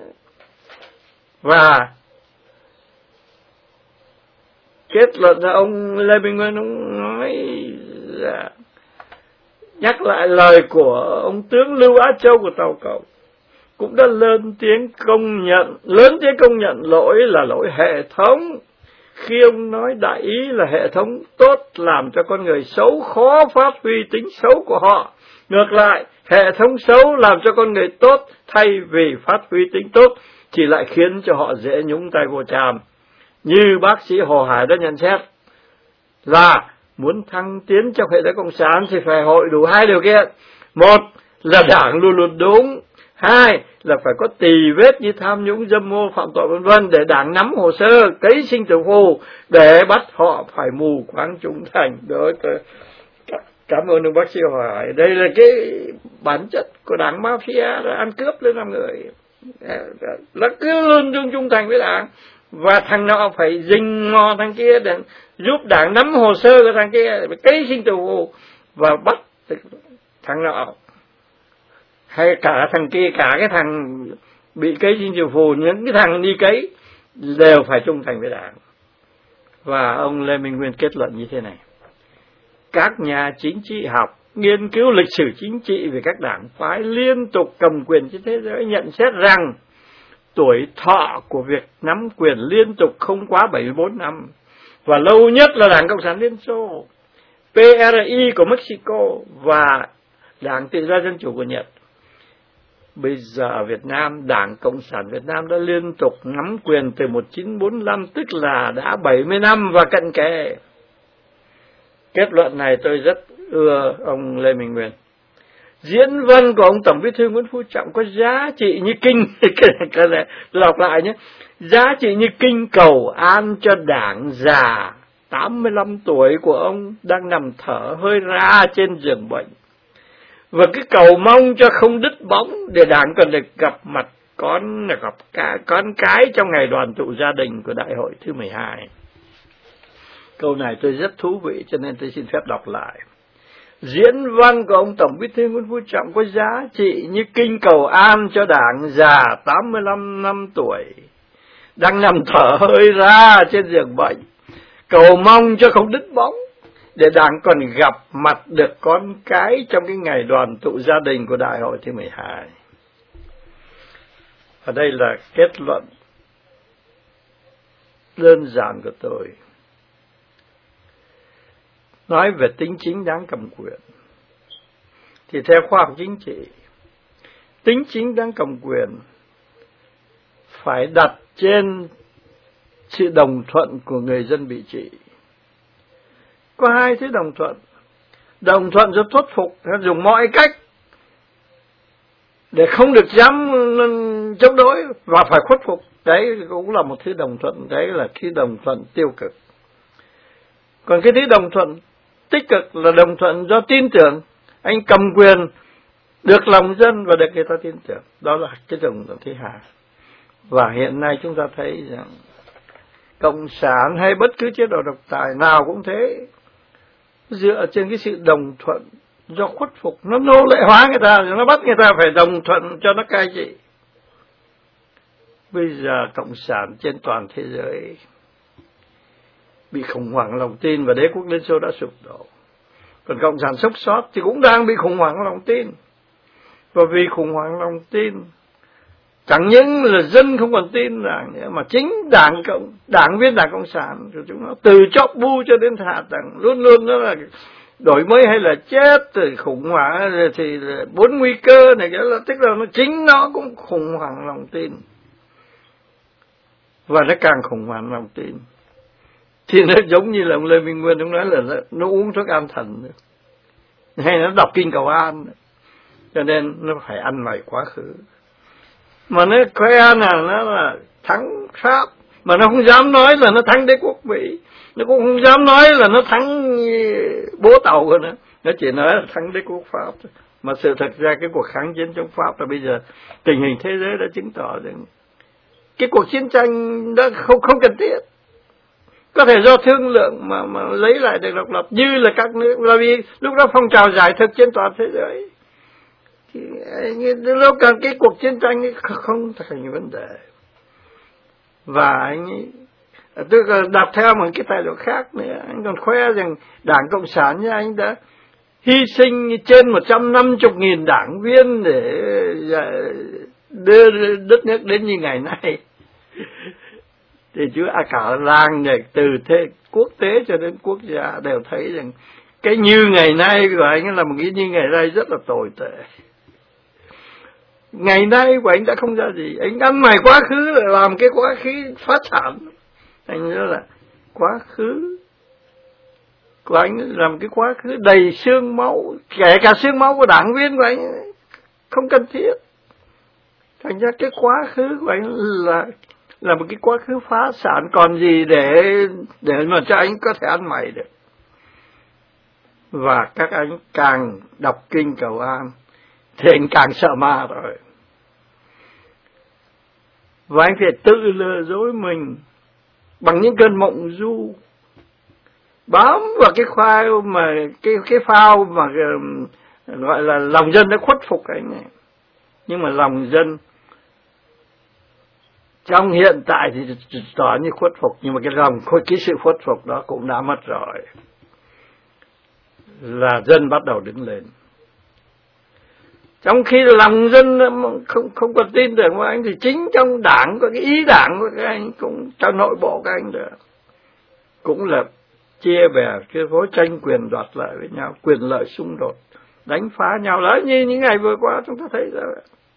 [SPEAKER 1] Và kết luận là ông Lê Minh Nguyên ông nói là nhắc lại lời của ông tướng Lưu Á Châu của Tàu Cộng, cũng đã lớn tiếng công nhận lớn tiếng công nhận lỗi là lỗi hệ thống, khi ông nói đại ý là hệ thống tốt làm cho con người xấu khó phát huy tính xấu của họ. Ngược lại, hệ thống xấu làm cho con người tốt thay vì phát huy tính tốt thì lại khiến cho họ dễ nhúng tay vô chàm. Như bác sĩ Hồ Hải đã nhận xét là muốn thăng tiến trong hệ thống cộng sản thì phải hội đủ hai điều kiện. Một là đảng luôn luôn đúng, hai là phải có tì vết như tham nhũng, dâm ô, phạm tội vân vân để đảng nắm hồ sơ, cấy sinh tử phù để bắt họ phải mù quáng trung thành. Đó, cảm ơn ông bác sĩ Hồ Hải. Đây là cái bản chất của đảng mafia, là ăn cướp lên làm người, là cứ luôn luôn trung thành với đảng. Và thằng nào phải rình mò thằng kia để giúp đảng nắm hồ sơ của thằng kia, phải cấy sinh tử phù và bắt thằng nào, hay cả thằng kia, cả cái thằng bị cấy sinh tử phù, những cái thằng đi cấy đều phải trung thành với đảng. Và ông Lê Minh Nguyên kết luận như thế này: các nhà chính trị học nghiên cứu lịch sử chính trị về các đảng phái liên tục cầm quyền trên thế giới nhận xét rằng tuổi thọ của việc nắm quyền liên tục không quá bảy mươi bốn năm, và lâu nhất là Đảng Cộng sản Liên Xô, pê rờ i của Mexico và Đảng Tự do Dân chủ của Nhật. Bây giờ ở Việt Nam, Đảng Cộng sản Việt Nam đã liên tục nắm quyền từ một nghìn chín trăm bốn mươi lăm, tức là đã bảy mươi năm và cận kề. Kết luận này tôi rất ưa ông Lê Minh Nguyên. Diễn văn của ông Tổng Bí thư Nguyễn Phú Trọng có giá trị như kinh, cái này lọc lại nhé, giá trị như kinh cầu an cho đảng già tám mươi lăm tuổi của ông đang nằm thở hơi ra trên giường bệnh, và cứ cầu mong cho không đứt bóng để đảng còn được gặp mặt con gặp cả con cái trong ngày đoàn tụ gia đình của đại hội thứ mười hai. Câu này tôi rất thú vị cho nên tôi xin phép đọc lại. Diễn văn của ông Tổng Bí thư Nguyễn Phú Trọng có giá trị như kinh cầu an cho đảng già tám mươi lăm năm tuổi đang nằm thở hơi ra trên giường bệnh, cầu mong cho không đứt bóng để đảng còn gặp mặt được con cái trong cái ngày đoàn tụ gia đình của đại hội thứ mười hai. Và đây là kết luận đơn giản của tôi. Nói về tính chính đáng cầm quyền thì theo khoa học chính trị, tính chính đáng cầm quyền phải đặt trên sự đồng thuận của người dân bị trị. Có hai thứ đồng thuận. Đồng thuận do thuyết phục, dùng mọi cách để không được dám chống đối và phải khuất phục. Đấy cũng là một thứ đồng thuận, đấy là thứ đồng thuận tiêu cực. Còn cái thứ đồng thuận tích cực là đồng thuận do tin tưởng. Anh cầm quyền được lòng dân và được người ta tin tưởng. Đó là cái đồng thuận thứ hai. Và hiện nay chúng ta thấy rằng cộng sản hay bất cứ chế độ độc tài nào cũng thế, dựa trên cái sự đồng thuận do khuất phục, nó nô lệ hóa người ta, nó bắt người ta phải đồng thuận cho nó cai trị. Bây giờ cộng sản trên toàn thế giới bị khủng hoảng lòng tin và đế quốc Liên Xô đã sụp đổ. Còn cộng sản sống sót thì cũng đang bị khủng hoảng lòng tin. Và vì khủng hoảng lòng tin, chẳng những là dân không còn tin đảng nữa, mà chính đảng cộng đảng viên đảng cộng sản của chúng nó từ chóp bu cho đến hạ tầng luôn luôn nó là đổi mới hay là chết, rồi khủng hoảng rồi thì bốn nguy cơ này, cái là tức là nó chính nó cũng khủng hoảng lòng tin, và nó càng khủng hoảng lòng tin thì nó giống như là ông Lê Minh Nguyên ông nói là nó, nó uống thuốc an thần nữa, hay nó đọc kinh cầu an nữa. Cho nên nó phải ăn mày quá khứ, mà nó khoe là nó là thắng Pháp, mà nó không dám nói là nó thắng đế quốc Mỹ, nó cũng không dám nói là nó thắng bố tàu rồi nữa, nó chỉ nói là thắng đế quốc Pháp. Mà sự thật ra cái cuộc kháng chiến chống Pháp là bây giờ tình hình thế giới đã chứng tỏ rằng cái cuộc chiến tranh đó không không cần thiết, có thể do thương lượng mà mà lấy lại được độc lập như là các nước, là vì lúc đó phong trào giải thực trên toàn thế giới thì lúc cần cái cuộc chiến tranh ấy không thành vấn đề. Và anh ấy, tôi đọc theo một cái tài liệu khác nữa, anh còn khoe rằng Đảng Cộng sản như anh đã hy sinh trên một trăm năm mươi nghìn đảng viên để đưa đất nước đến như ngày nay. Thì chú à, cả làng này từ thế quốc tế cho đến quốc gia đều thấy rằng cái như ngày nay của anh là một cái như ngày nay rất là tồi tệ. Ngày nay của anh đã không ra gì, anh ăn mày quá khứ là làm cái quá khứ phát sản. Anh nói là quá khứ của anh làm cái quá khứ đầy xương máu, kể cả xương máu của đảng viên của anh không cần thiết. Thành ra cái quá khứ của anh là là một cái quá khứ phá sản, còn gì để để mà cho anh có thể ăn mày được. Và các anh càng đọc kinh cầu an thì anh càng sợ ma rồi. Và anh phải tự lừa dối mình bằng những cơn mộng du, bám vào cái phao mà cái cái phao mà gọi là lòng dân đã khuất phục anh này. Nhưng mà lòng dân trong hiện tại thì tỏ như khuất phục, nhưng mà cái lòng cái sự khuất phục đó cũng đã mất rồi. Là dân bắt đầu đứng lên. Trong khi lòng dân không không còn tin tưởng vào anh thì chính trong đảng có cái ý đảng của các anh, cũng trong nội bộ các anh được cũng là chia bè cái phối tranh quyền đoạt lại với nhau, quyền lợi xung đột, đánh phá nhau lớn như những ngày vừa qua chúng ta thấy rồi.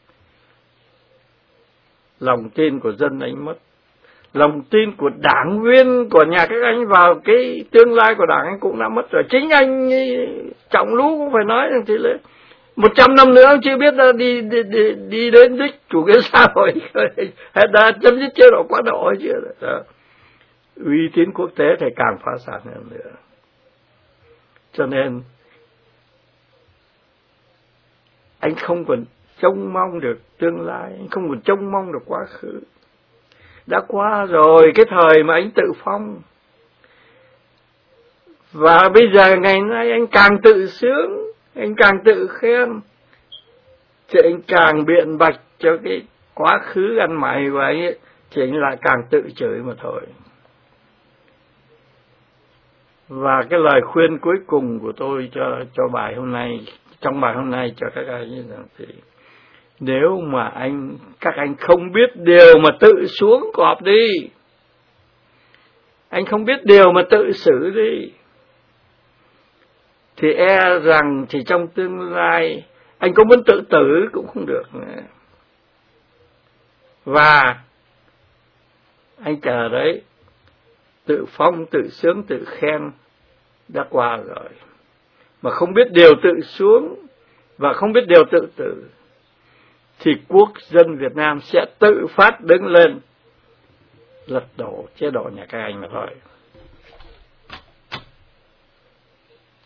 [SPEAKER 1] Lòng tin của dân anh mất, lòng tin của đảng viên của nhà các anh vào cái tương lai của đảng anh cũng đã mất rồi. Chính anh Trọng Lũ cũng phải nói rằng thì là một trăm năm nữa chưa biết là đi đi đi, đi đến đích chủ nghĩa xã hội hay đã chấm dứt chế độ quá độ hay chưa. Đó. Uy tín quốc tế thì càng phá sản hơn nữa. Cho nên anh không còn trông mong được tương lai, anh không còn trông mong được quá khứ. Đã qua rồi cái thời mà anh tự phong. Và bây giờ ngày nay anh càng tự sướng, anh càng tự khen, thì anh càng biện bạch cho cái quá khứ ăn mày của anh ấy, thì anh lại càng tự chửi mà thôi. Và cái lời khuyên cuối cùng của tôi cho cho bài hôm nay, trong bài hôm nay cho các anh như rằng thì nếu mà anh các anh không biết điều mà tự xuống cọp đi, anh không biết điều mà tự xử đi, thì e rằng thì trong tương lai anh có muốn tự tử cũng không được nữa. Và anh chờ đấy, tự phong, tự sướng, tự khen đã qua rồi, mà không biết điều tự xuống và không biết điều tự tử, thì quốc dân Việt Nam sẽ tự phát đứng lên lật đổ chế độ nhà các anh mà thôi.